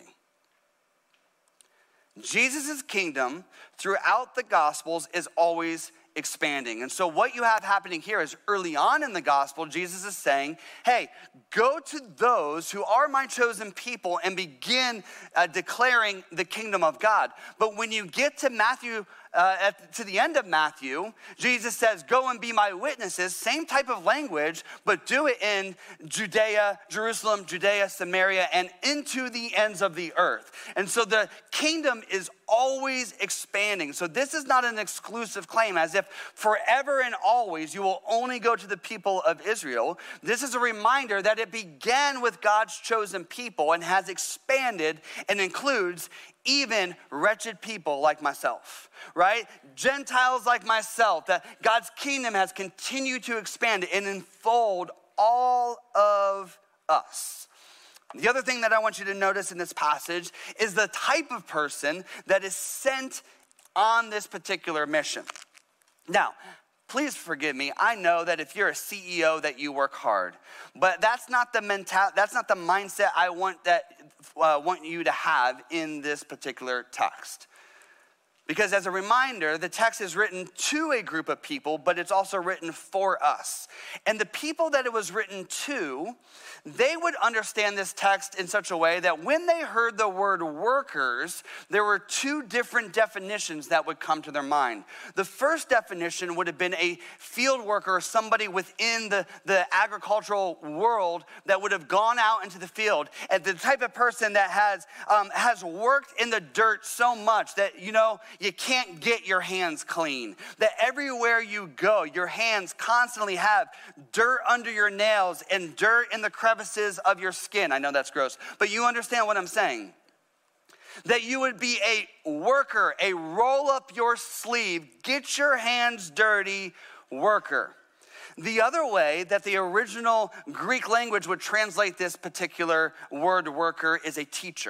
Jesus' kingdom throughout the Gospels is always expanding. And so what you have happening here is early on in the gospel, Jesus is saying, hey, go to those who are my chosen people and begin uh, declaring the kingdom of God. But when you get to Matthew, uh, at, to the end of Matthew, Jesus says, go and be my witnesses. Same type of language, but do it in Judea, Jerusalem, Judea, Samaria, and into the ends of the earth. And so the kingdom is always expanding. So this is not an exclusive claim as if forever and always you will only go to the people of Israel. This is a reminder that it began with God's chosen people and has expanded and includes even wretched people like myself, right? Gentiles like myself, that God's kingdom has continued to expand and enfold all of us. The other thing that I want you to notice in this passage is the type of person that is sent on this particular mission. Now, please forgive me. I know that if you're a C E O that you work hard, but that's not the mental that's not the mindset I want that uh, want you to have in this particular text. Because as a reminder, the text is written to a group of people, but it's also written for us. And the people that it was written to, they would understand this text in such a way that when they heard the word workers, there were two different definitions that would come to their mind. The first definition would have been a field worker, somebody within the, the agricultural world that would have gone out into the field. And the type of person that has, um, has worked in the dirt so much that, you know, you can't get your hands clean. That everywhere you go, your hands constantly have dirt under your nails and dirt in the crevices of your skin. I know that's gross, but you understand what I'm saying. That you would be a worker, a roll up your sleeve, get your hands dirty worker. The other way that the original Greek language would translate this particular word worker is a teacher.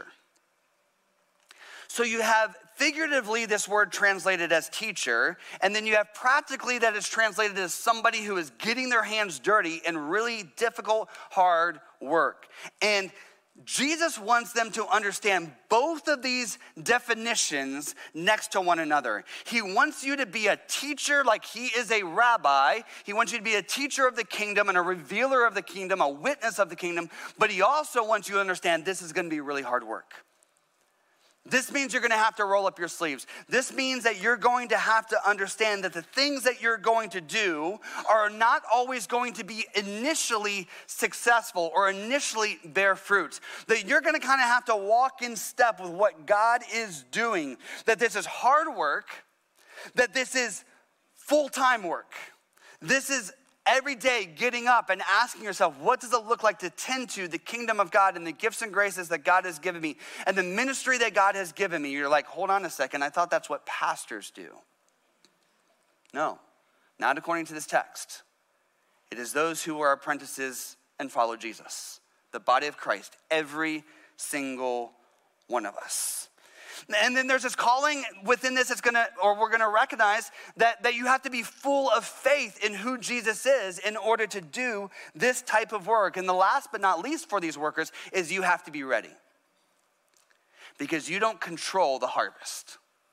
So you have figuratively this word translated as teacher, and then you have practically that it's translated as somebody who is getting their hands dirty in really difficult, hard work. And Jesus wants them to understand both of these definitions next to one another. He wants you to be a teacher like he is a rabbi. He wants you to be a teacher of the kingdom and a revealer of the kingdom, a witness of the kingdom. But he also wants you to understand this is going to be really hard work. This means you're going to have to roll up your sleeves. This means that you're going to have to understand that the things that you're going to do are not always going to be initially successful or initially bear fruit. That you're going to kind of have to walk in step with what God is doing. That this is hard work. That this is full-time work. This is every day getting up and asking yourself, what does it look like to tend to the kingdom of God and the gifts and graces that God has given me and the ministry that God has given me? You're like, hold on a second, I thought that's what pastors do. No, not according to this text. It is those who are apprentices and follow Jesus, the body of Christ, every single one of us. And then there's this calling within this, it's gonna, or we're gonna recognize that, that you have to be full of faith in who Jesus is in order to do this type of work. And the last but not least for these workers is you have to be ready. Because you don't control the harvest.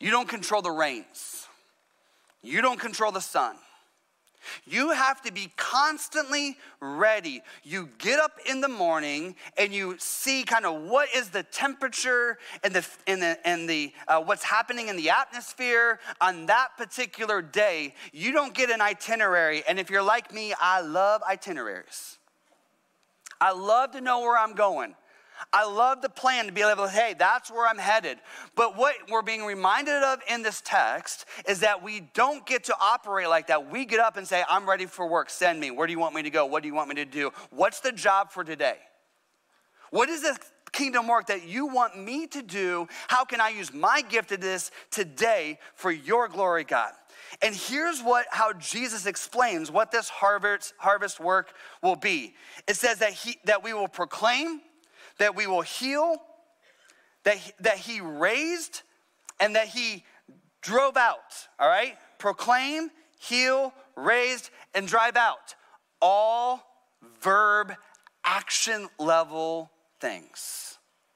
You don't control the rains. You don't control the sun. You have to be constantly ready. You get up in the morning and you see kind of what is the temperature and the and the and the uh, what's happening in the atmosphere on that particular day. You don't get an itinerary. And if you're like me, I love itineraries. I love to know where I'm going. I love the plan to be able to, hey, that's where I'm headed. But what we're being reminded of in this text is that we don't get to operate like that. We get up and say, I'm ready for work. Send me. Where do you want me to go? What do you want me to do? What's the job for today? What is the kingdom work that you want me to do? How can I use my giftedness today for your glory, God? And here's what how Jesus explains what this harvest, harvest work will be. It says that he that we will proclaim, that we will heal, that he, that he raised, and that he drove out, all right? Proclaim, heal, raised, and drive out. All verb action level things.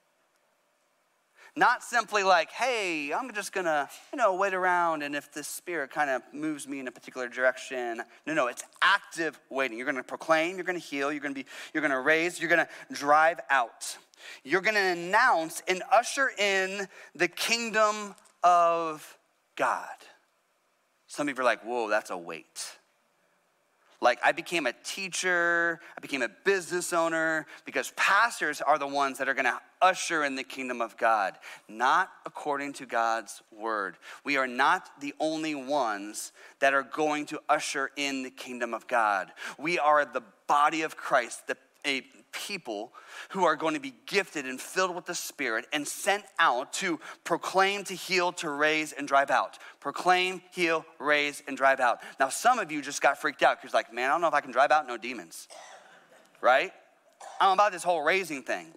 Not simply like, hey, I'm just gonna, you know, wait around and if the Spirit kind of moves me in a particular direction. No, no, it's active waiting. You're gonna proclaim, you're gonna heal, you're gonna be, you're gonna raise, you're gonna drive out. You're gonna announce and usher in the kingdom of God. Some of you are like, whoa, that's a weight. Like I became a teacher, I became a business owner because pastors are the ones that are gonna usher in the kingdom of God, not according to God's word. We are not the only ones that are going to usher in the kingdom of God. We are the body of Christ, the a people who are going to be gifted and filled with the Spirit and sent out to proclaim, to heal, to raise, and drive out. Proclaim, heal, raise, and drive out. Now, some of you just got freaked out because like, man, I don't know if I can drive out no demons, right? I'm about this whole raising thing.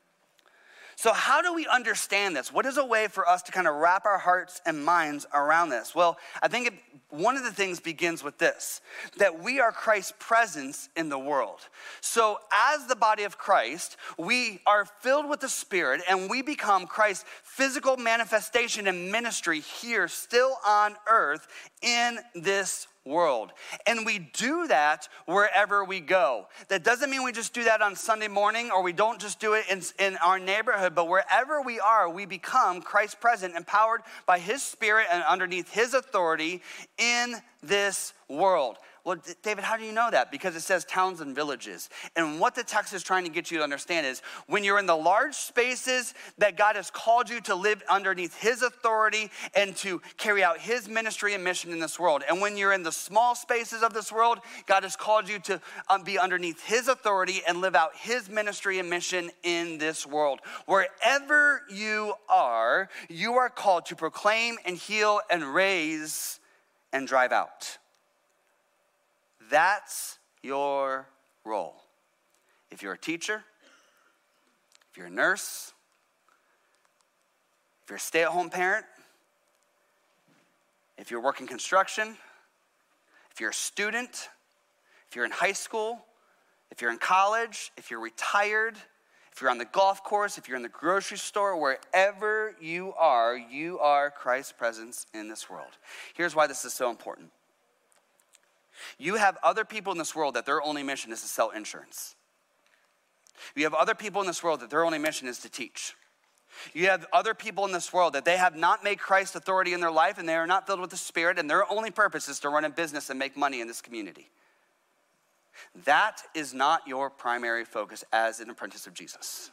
So how do we understand this? What is a way for us to kind of wrap our hearts and minds around this? Well, I think it, one of the things begins with this, that we are Christ's presence in the world. So as the body of Christ, we are filled with the Spirit and we become Christ's physical manifestation and ministry here still on earth in this world. And we do that wherever we go. That doesn't mean we just do that on Sunday morning or we don't just do it in, in our neighborhood, but wherever we are, we become Christ present, empowered by his Spirit and underneath his authority in this world. Well, David, how do you know that? Because it says towns and villages. And what the text is trying to get you to understand is when you're in the large spaces that God has called you to live underneath his authority and to carry out his ministry and mission in this world. And when you're in the small spaces of this world, God has called you to um, be underneath his authority and live out his ministry and mission in this world. Wherever you are, you are called to proclaim and heal and raise and drive out. That's your role. If you're a teacher, if you're a nurse, if you're a stay-at-home parent, if you're working construction, if you're a student, if you're in high school, if you're in college, if you're retired, if you're on the golf course, if you're in the grocery store, wherever you are, you are Christ's presence in this world. Here's why this is so important. You have other people in this world that their only mission is to sell insurance. You have other people in this world that their only mission is to teach. You have other people in this world that they have not made Christ authority in their life and they are not filled with the Spirit and their only purpose is to run a business and make money in this community. That is not your primary focus as an apprentice of Jesus.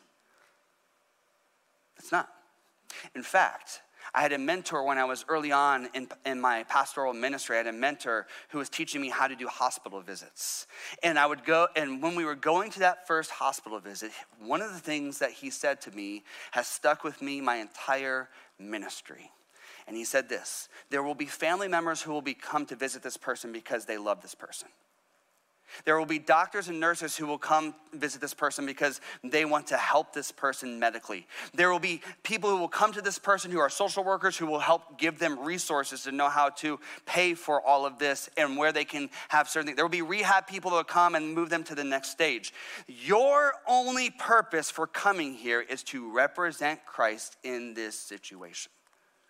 It's not. In fact, I had a mentor when I was early on in, in my pastoral ministry. I had a mentor who was teaching me how to do hospital visits. And I would go, and when we were going to that first hospital visit, one of the things that he said to me has stuck with me my entire ministry. And he said this, there will be family members who will be come to visit this person because they love this person. There will be doctors and nurses who will come visit this person because they want to help this person medically. There will be people who will come to this person who are social workers who will help give them resources to know how to pay for all of this and where they can have certain things. There will be rehab people that will come and move them to the next stage. Your only purpose for coming here is to represent Christ in this situation.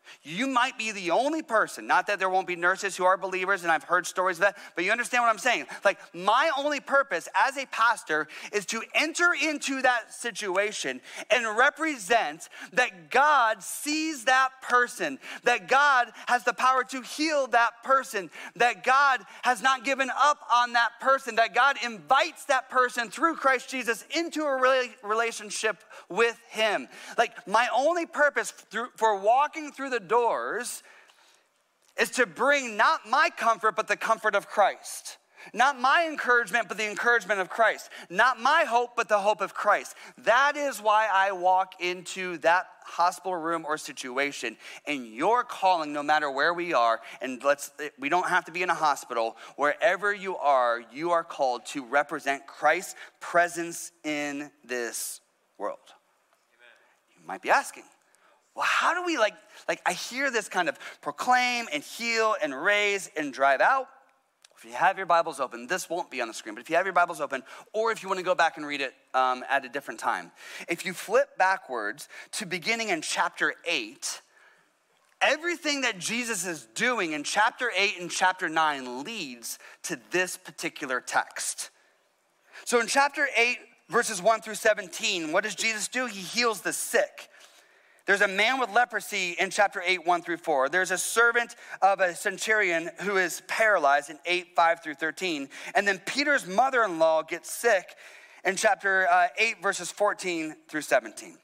You might be the only person, not that there won't be nurses who are believers, and I've heard stories of that, but you understand what I'm saying. Like, my only purpose as a pastor is to enter into that situation and represent that God sees that person, that God has the power to heal that person, that God has not given up on that person, that God invites that person through Christ Jesus into a rela- relationship with him. Like, my only purpose through, for walking through the doors is to bring not my comfort, but the comfort of Christ. Not my encouragement, but the encouragement of Christ. Not my hope, but the hope of Christ. That is why I walk into that hospital room or situation. And your calling, no matter where we are, and let's we don't have to be in a hospital, wherever you are, you are called to represent Christ's presence in this world. Amen. You might be asking, well, how do we like, like I hear this kind of proclaim and heal and raise and drive out. If you have your Bibles open, this won't be on the screen, but if you have your Bibles open, or if you want to go back and read it um, at a different time. If you flip backwards to beginning in chapter eight, everything that Jesus is doing in chapter eight and chapter nine leads to this particular text. So in chapter eight, verses one through seventeen, what does Jesus do? He heals the sick. There's a man with leprosy in chapter eight, one through four. There's a servant of a centurion who is paralyzed in eight, five through thirteen. And then Peter's mother-in-law gets sick in chapter uh, eight, verses fourteen through seventeen.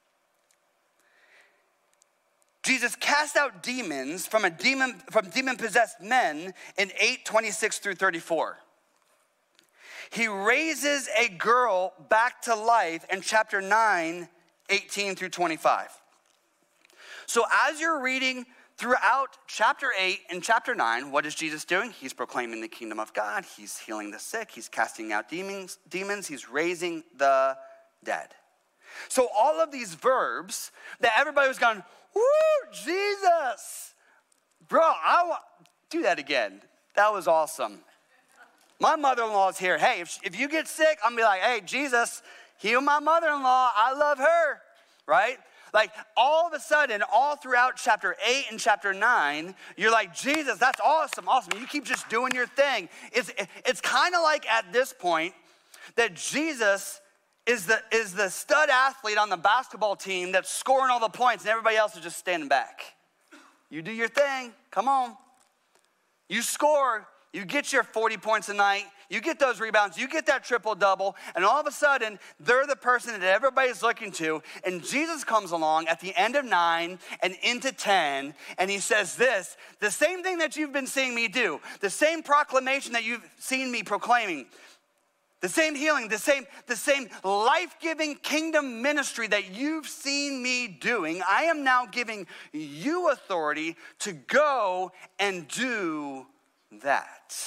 Jesus cast out demons from a demon from demon-possessed men in eight, twenty-six through thirty-four. He raises a girl back to life in chapter nine, eighteen through twenty-five. So as you're reading throughout chapter eight and chapter nine, what is Jesus doing? He's proclaiming the kingdom of God. He's healing the sick. He's casting out demons. demons. He's raising the dead. So all of these verbs that everybody was going, woo, Jesus. Bro, I want, do that again. That was awesome. My mother-in-law's here. Hey, if, if you get sick, I'm going to be like, hey, Jesus, heal my mother-in-law. I love her, right? Like all of a sudden, all throughout chapter eight and chapter nine, you're like, Jesus, that's awesome, awesome. You keep just doing your thing. It's, it's kind of like at this point that Jesus is the, is the stud athlete on the basketball team that's scoring all the points and everybody else is just standing back. You do your thing, come on. You score, you get your forty points a night, you get those rebounds, you get that triple-double, and all of a sudden, they're the person that everybody's looking to, and Jesus comes along at the end of nine and into ten, and he says this, the same thing that you've been seeing me do, the same proclamation that you've seen me proclaiming, the same healing, the same, the same life-giving kingdom ministry that you've seen me doing, I am now giving you authority to go and do that.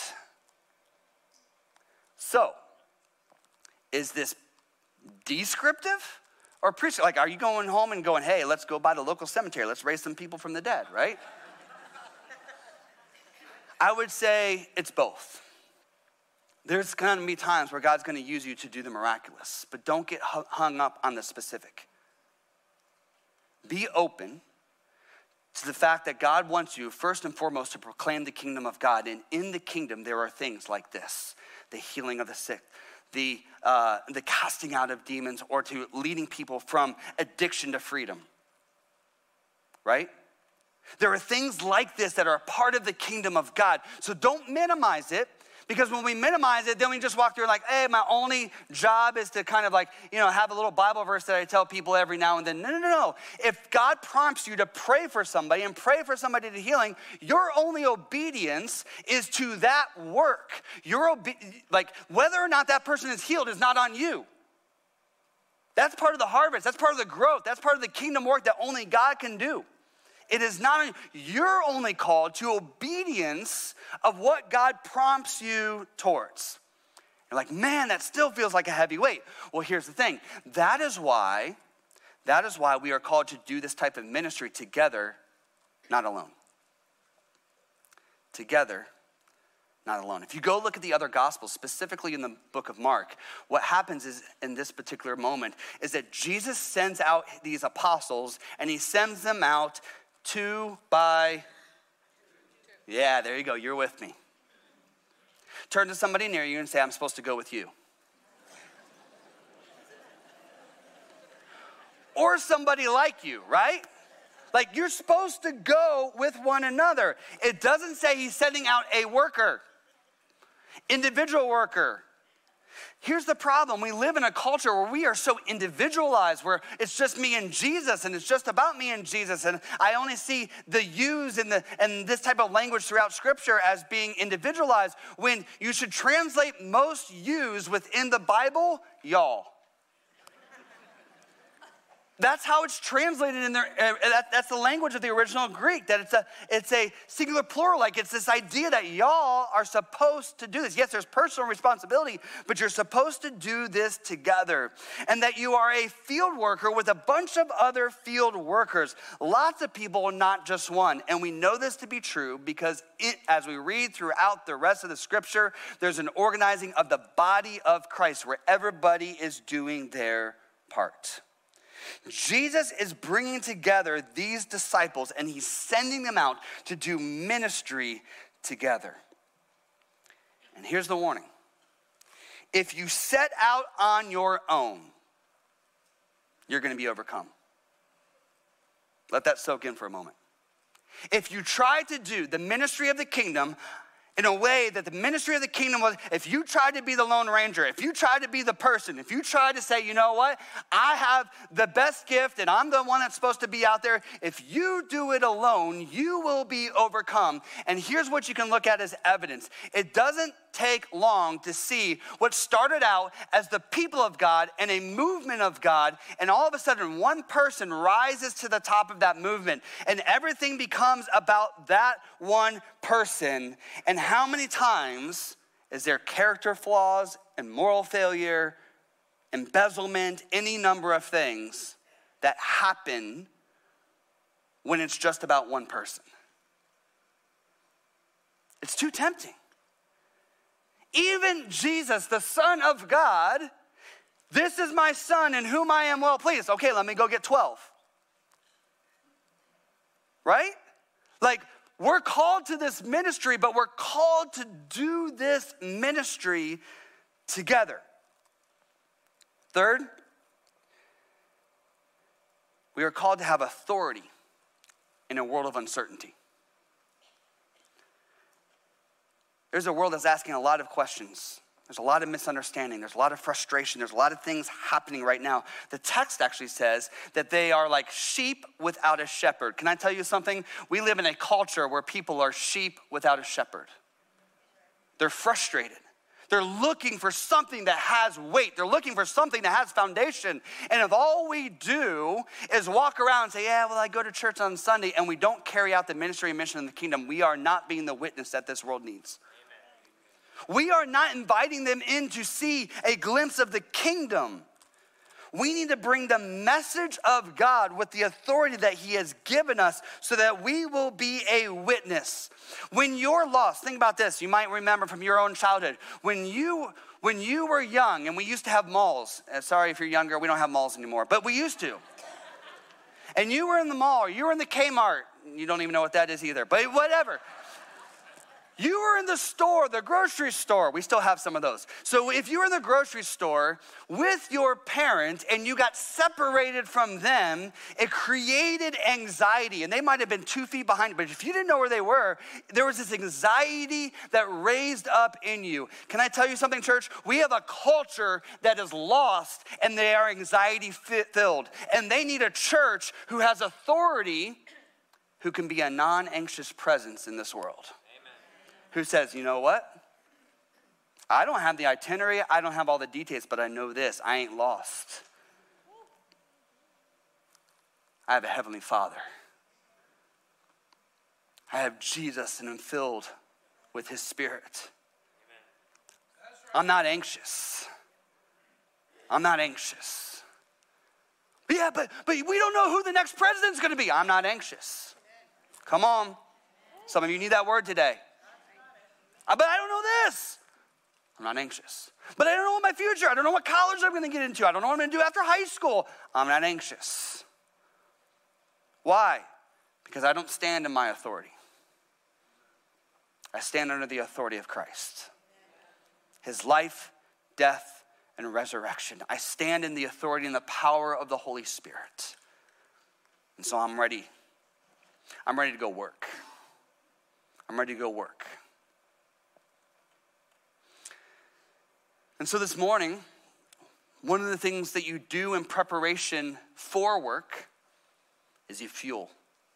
So, is this descriptive or prescriptive? Like, are you going home and going, hey, let's go by the local cemetery, let's raise some people from the dead, right? I would say it's both. There's going to be times where God's going to use you to do the miraculous, but don't get hung up on the specific. Be open to the fact that God wants you, first and foremost, to proclaim the kingdom of God. And in the kingdom, there are things like this: the healing of the sick, the, uh, the casting out of demons, or to leading people from addiction to freedom, right? There are things like this that are a part of the kingdom of God. So don't minimize it, because when we minimize it, then we just walk through like, hey, my only job is to kind of like, you know, have a little Bible verse that I tell people every now and then. No, no, no, no. If God prompts you to pray for somebody and pray for somebody to healing, your only obedience is to that work. Your obe- like whether or not that person is healed is not on you. That's part of the harvest. That's part of the growth. That's part of the kingdom work that only God can do. It is not on you. You're only called to obedience of what God prompts you towards. You're like, man, that still feels like a heavy weight. Well, here's the thing. That is why, that is why we are called to do this type of ministry together, not alone. Together, not alone. If you go look at the other gospels, specifically in the book of Mark, what happens is in this particular moment is that Jesus sends out these apostles and he sends them out two by, yeah, there you go, you're with me. Turn to somebody near you and say, I'm supposed to go with you. Or somebody like you, right? Like you're supposed to go with one another. It doesn't say he's sending out a worker, individual worker. Here's the problem. We live in a culture where we are so individualized, where it's just me and Jesus, and it's just about me and Jesus. And I only see the yous and, the, and this type of language throughout Scripture as being individualized, when you should translate most yous within the Bible, y'all. That's how it's translated in there. Uh, that, that's the language of the original Greek, that it's a, it's a singular plural. Like it's this idea that y'all are supposed to do this. Yes, there's personal responsibility, but you're supposed to do this together. And that you are a field worker with a bunch of other field workers. Lots of people, not just one. And we know this to be true because it, as we read throughout the rest of the Scripture, there's an organizing of the body of Christ where everybody is doing their part. Jesus is bringing together these disciples and he's sending them out to do ministry together. And here's the warning. If you set out on your own, you're going to be overcome. Let that soak in for a moment. If you try to do the ministry of the kingdom in a way that the ministry of the kingdom was, if you try to be the Lone Ranger, if you try to be the person, if you try to say, you know what, I have the best gift and I'm the one that's supposed to be out there, if you do it alone, you will be overcome. And here's what you can look at as evidence. It doesn't take long to see what started out as the people of God and a movement of God, and all of a sudden one person rises to the top of that movement and everything becomes about that one person. And how many times is there character flaws and moral failure, embezzlement, any number of things that happen when it's just about one person? It's too tempting. Even Jesus, the Son of God, this is my son in whom I am well pleased. Okay, let me go get twelve. Right? Like, we're called to this ministry, but we're called to do this ministry together. Third, we are called to have authority in a world of uncertainty. There's a world that's asking a lot of questions. There's a lot of misunderstanding. There's a lot of frustration. There's a lot of things happening right now. The text actually says that they are like sheep without a shepherd. Can I tell you something? We live in a culture where people are sheep without a shepherd. They're frustrated. They're looking for something that has weight. They're looking for something that has foundation. And if all we do is walk around and say, yeah, well, I go to church on Sunday, and we don't carry out the ministry and mission of the kingdom, we are not being the witness that this world needs. We are not inviting them in to see a glimpse of the kingdom. We need to bring the message of God with the authority that he has given us so that we will be a witness. When you're lost, think about this. You might remember from your own childhood. When you, when you were young, and we used to have malls. Sorry if you're younger, we don't have malls anymore, but we used to. And you were in the mall, or you were in the Kmart. You don't even know what that is either, but whatever. You were in the store, the grocery store. We still have some of those. So if you were in the grocery store with your parent and you got separated from them, it created anxiety. And they might have been two feet behind you, but if you didn't know where they were, there was this anxiety that raised up in you. Can I tell you something, church? We have a culture that is lost and they are anxiety filled. And they need a church who has authority, who can be a non-anxious presence in this world. Who says, you know what? I don't have the itinerary, I don't have all the details, but I know this, I ain't lost. I have a heavenly Father. I have Jesus and I'm filled with his Spirit. I'm not anxious. I'm not anxious. Yeah, but, but we don't know who the next president's gonna be. I'm not anxious. Come on. Some of you need that word today. But I don't know this. I'm not anxious. But I don't know what my future, I don't know what college I'm gonna get into. I don't know what I'm gonna do after high school. I'm not anxious. Why? Because I don't stand in my authority. I stand under the authority of Christ. His life, death, and resurrection. I stand in the authority and the power of the Holy Spirit. And so I'm ready. I'm ready to go work. I'm ready to go work. And so this morning, one of the things that you do in preparation for work is you fuel.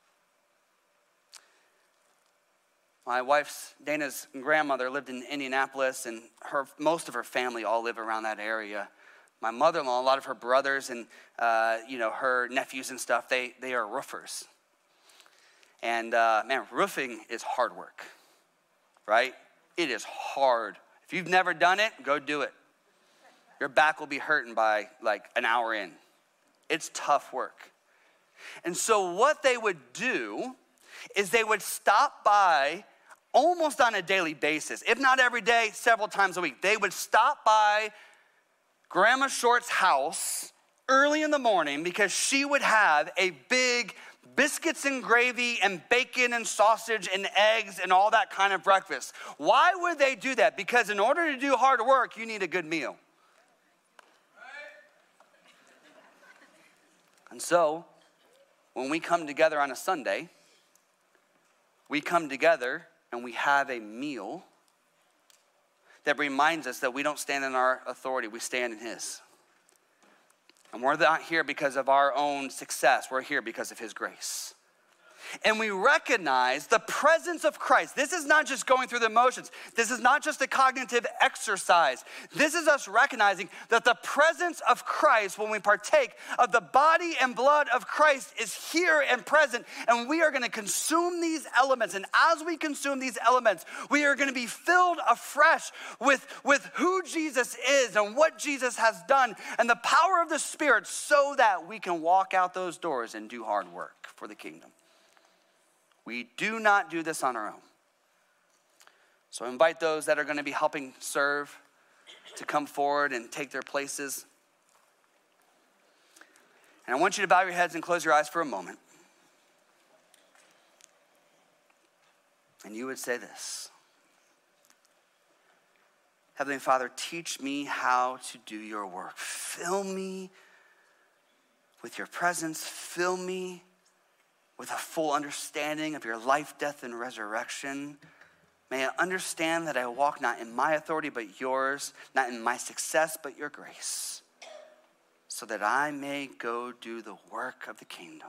My wife's, Dana's grandmother lived in Indianapolis, and her most of her family all live around that area. My mother-in-law, a lot of her brothers and uh, you know her nephews and stuff, they they are roofers. And uh, man, roofing is hard work, right? It is hard. If you've never done it, go do it. Your back will be hurting by like an hour in. It's tough work. And so what they would do is they would stop by almost on a daily basis, if not every day, several times a week. They would stop by Grandma Short's house early in the morning because she would have a big biscuits and gravy and bacon and sausage and eggs and all that kind of breakfast. Why would they do that? Because in order to do hard work, you need a good meal. And so, when we come together on a Sunday, we come together and we have a meal that reminds us that we don't stand in our authority, we stand in His. And we're not here because of our own success, we're here because of His grace. And we recognize the presence of Christ. This is not just going through the motions. This is not just a cognitive exercise. This is us recognizing that the presence of Christ, when we partake of the body and blood of Christ, is here and present. And we are going to consume these elements. And as we consume these elements, we are going to be filled afresh with, with who Jesus is and what Jesus has done and the power of the Spirit, so that we can walk out those doors and do hard work for the kingdom. We do not do this on our own. So I invite those that are going to be helping serve to come forward and take their places. And I want you to bow your heads and close your eyes for a moment. And you would say this: Heavenly Father, teach me how to do your work. Fill me with your presence. Fill me with a full understanding of your life, death, and resurrection. May I understand that I walk not in my authority, but yours, not in my success, but your grace, so that I may go do the work of the kingdom.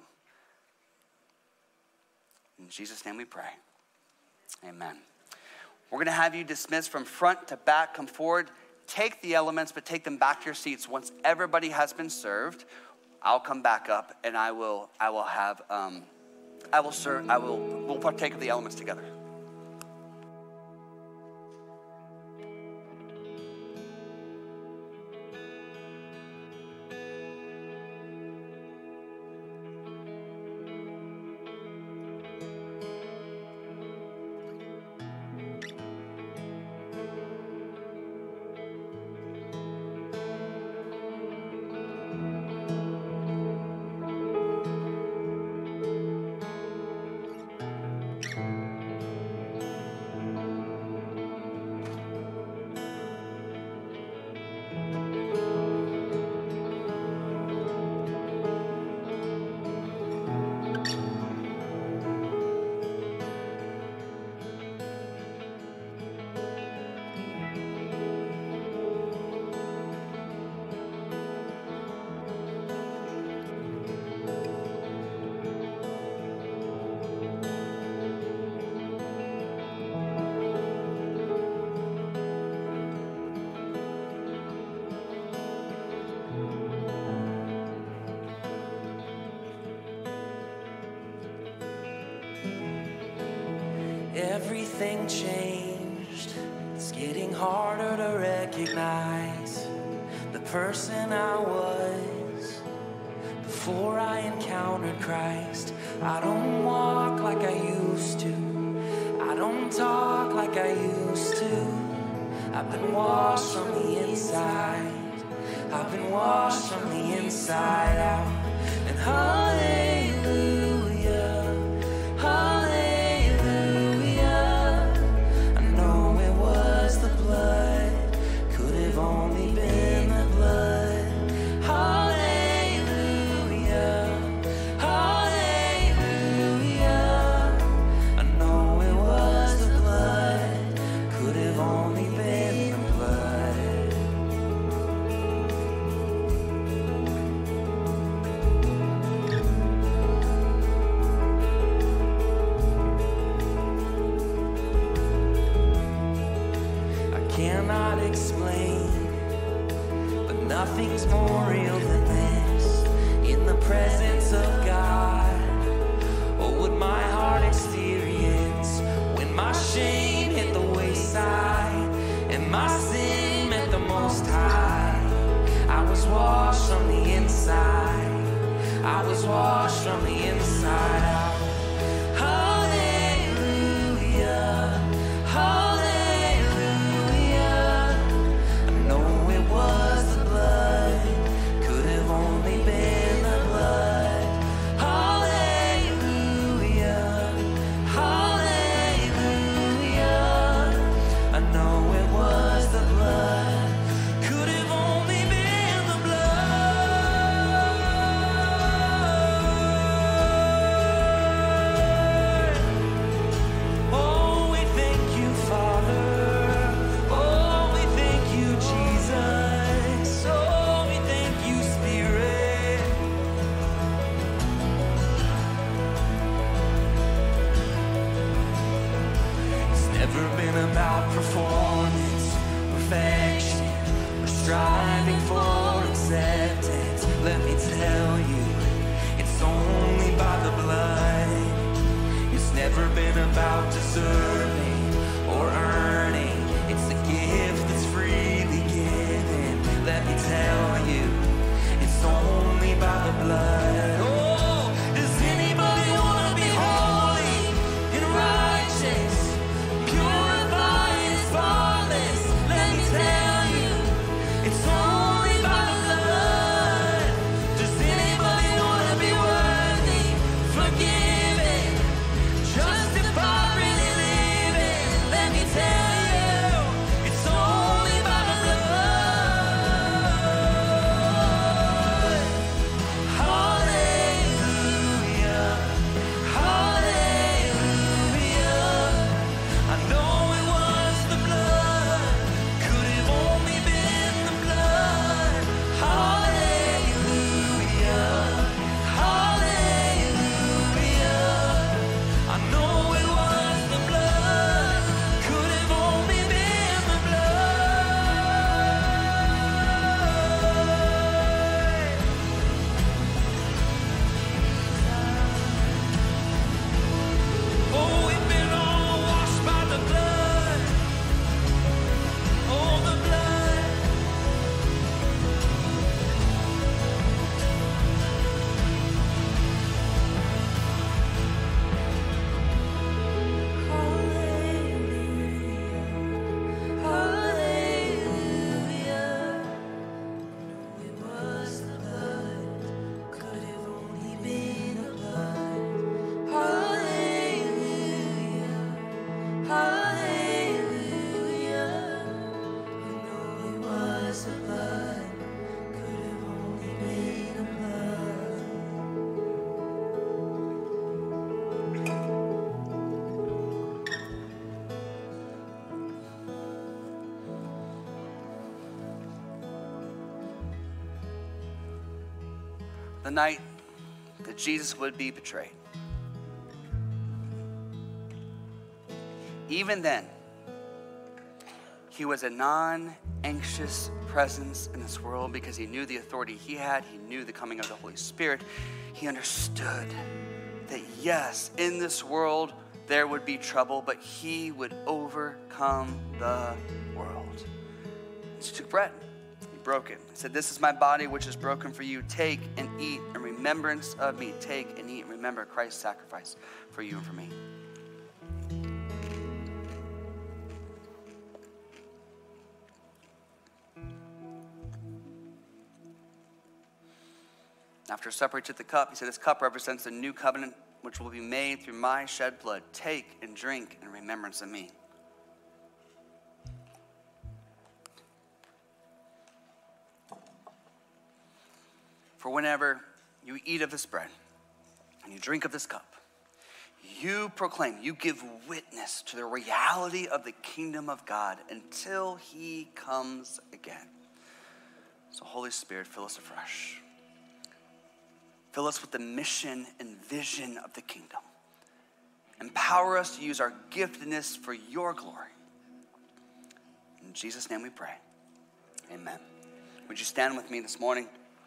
In Jesus' name we pray. Amen. We're going to have you dismissed from front to back. Come forward, take the elements, but take them back to your seats. Once everybody has been served, I'll come back up and I will I will have um, I will serve I will we'll partake of the elements together. Everything changed. It's getting harder to recognize the person I was before I encountered Christ. I don't walk like I used to. I don't talk like I used to. I've been washed from the inside. I've been washed from the inside out. And hallelujah, cannot explain. But nothing's more real than this. In the presence of God, what would my heart experience when my shame hit the wayside and my sin met the Most High? I was washed from the inside. I was washed from the inside out. Hallelujah, hallelujah. I know it was the blood, could have only been the blood. Hallelujah, hallelujah. I know it was the blood, could have only been the blood. Oh, we thank you, Father. Oh, we thank you, Jesus. Oh, we thank you, Spirit. It's never been about performance, perfection, or striving for acceptance. Let me tell you, it's only by the blood. It's never been about deserving or earning. It's a gift that's freely given. Let me tell you, it's only by the blood. Oh, does anybody want to be holy and righteous, purified and spotless? Let me tell you, it's only by the blood. Does anybody want to be worthy, forgiven, justified, really living? Let me tell you, it's only by the blood. Hallelujah, hallelujah. I know it was the blood, could have only been the blood. Hallelujah, hallelujah. I know it was the blood, could have only been the blood. Oh, we've been all washed by the blood. Oh, the blood. Hallelujah, hallelujah. No, it was the blood, could have only been the blood. Hallelujah, hallelujah. I know it was the blood, could have only been the blood. The night that Jesus would be betrayed. Even then, he was a non-anxious presence in this world because he knew the authority he had. He knew the coming of the Holy Spirit. He understood that yes, in this world there would be trouble, but he would overcome the world. So he took bread. He broke it. He said, "This is my body, which is broken for you. Take and eat in remembrance of me." Take and eat and remember Christ's sacrifice for you and for me. After supper, he took the cup. He said, "This cup represents the new covenant, which will be made through my shed blood. Take and drink in remembrance of me." For whenever you eat of this bread and you drink of this cup, you proclaim, you give witness to the reality of the kingdom of God until he comes again. So Holy Spirit, fill us afresh. Fill us with the mission and vision of the kingdom. Empower us to use our giftedness for your glory. In Jesus' name we pray. Amen. Would you stand with me this morning?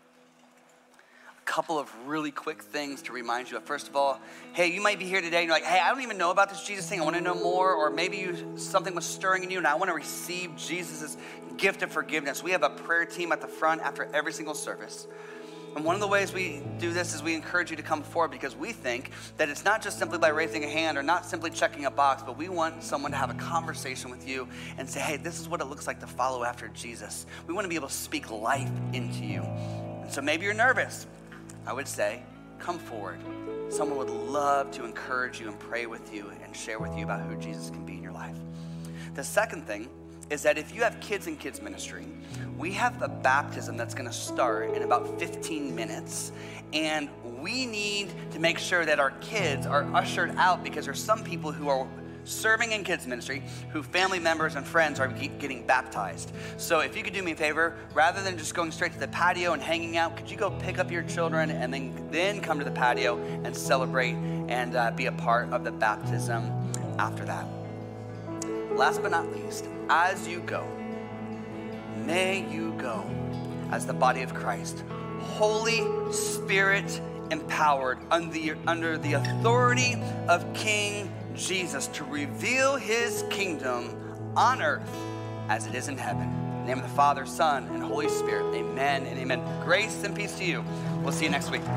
A couple of really quick things to remind you of. First of all, hey, you might be here today and you're like, hey, I don't even know about this Jesus thing. I want to know more. Or maybe you, something was stirring in you and I want to receive Jesus' gift of forgiveness. We have a prayer team at the front after every single service. And one of the ways we do this is we encourage you to come forward because we think that it's not just simply by raising a hand or not simply checking a box, but we want someone to have a conversation with you and say, hey, this is what it looks like to follow after Jesus. We want to be able to speak life into you. And so maybe you're nervous. I would say, come forward. Someone would love to encourage you and pray with you and share with you about who Jesus can be in your life. The second thing is that if you have kids in kids ministry, we have a baptism that's gonna start in about fifteen minutes. And we need to make sure that our kids are ushered out because there's some people who are serving in kids ministry who family members and friends are getting baptized. So if you could do me a favor, rather than just going straight to the patio and hanging out, could you go pick up your children and then, then come to the patio and celebrate and uh, be a part of the baptism after that. Last but not least, as you go, may you go as the body of Christ, Holy Spirit empowered under the, under the authority of King Jesus to reveal his kingdom on earth as it is in heaven. In the name of the Father, Son, and Holy Spirit, amen and amen. Grace and peace to you. We'll see you next week.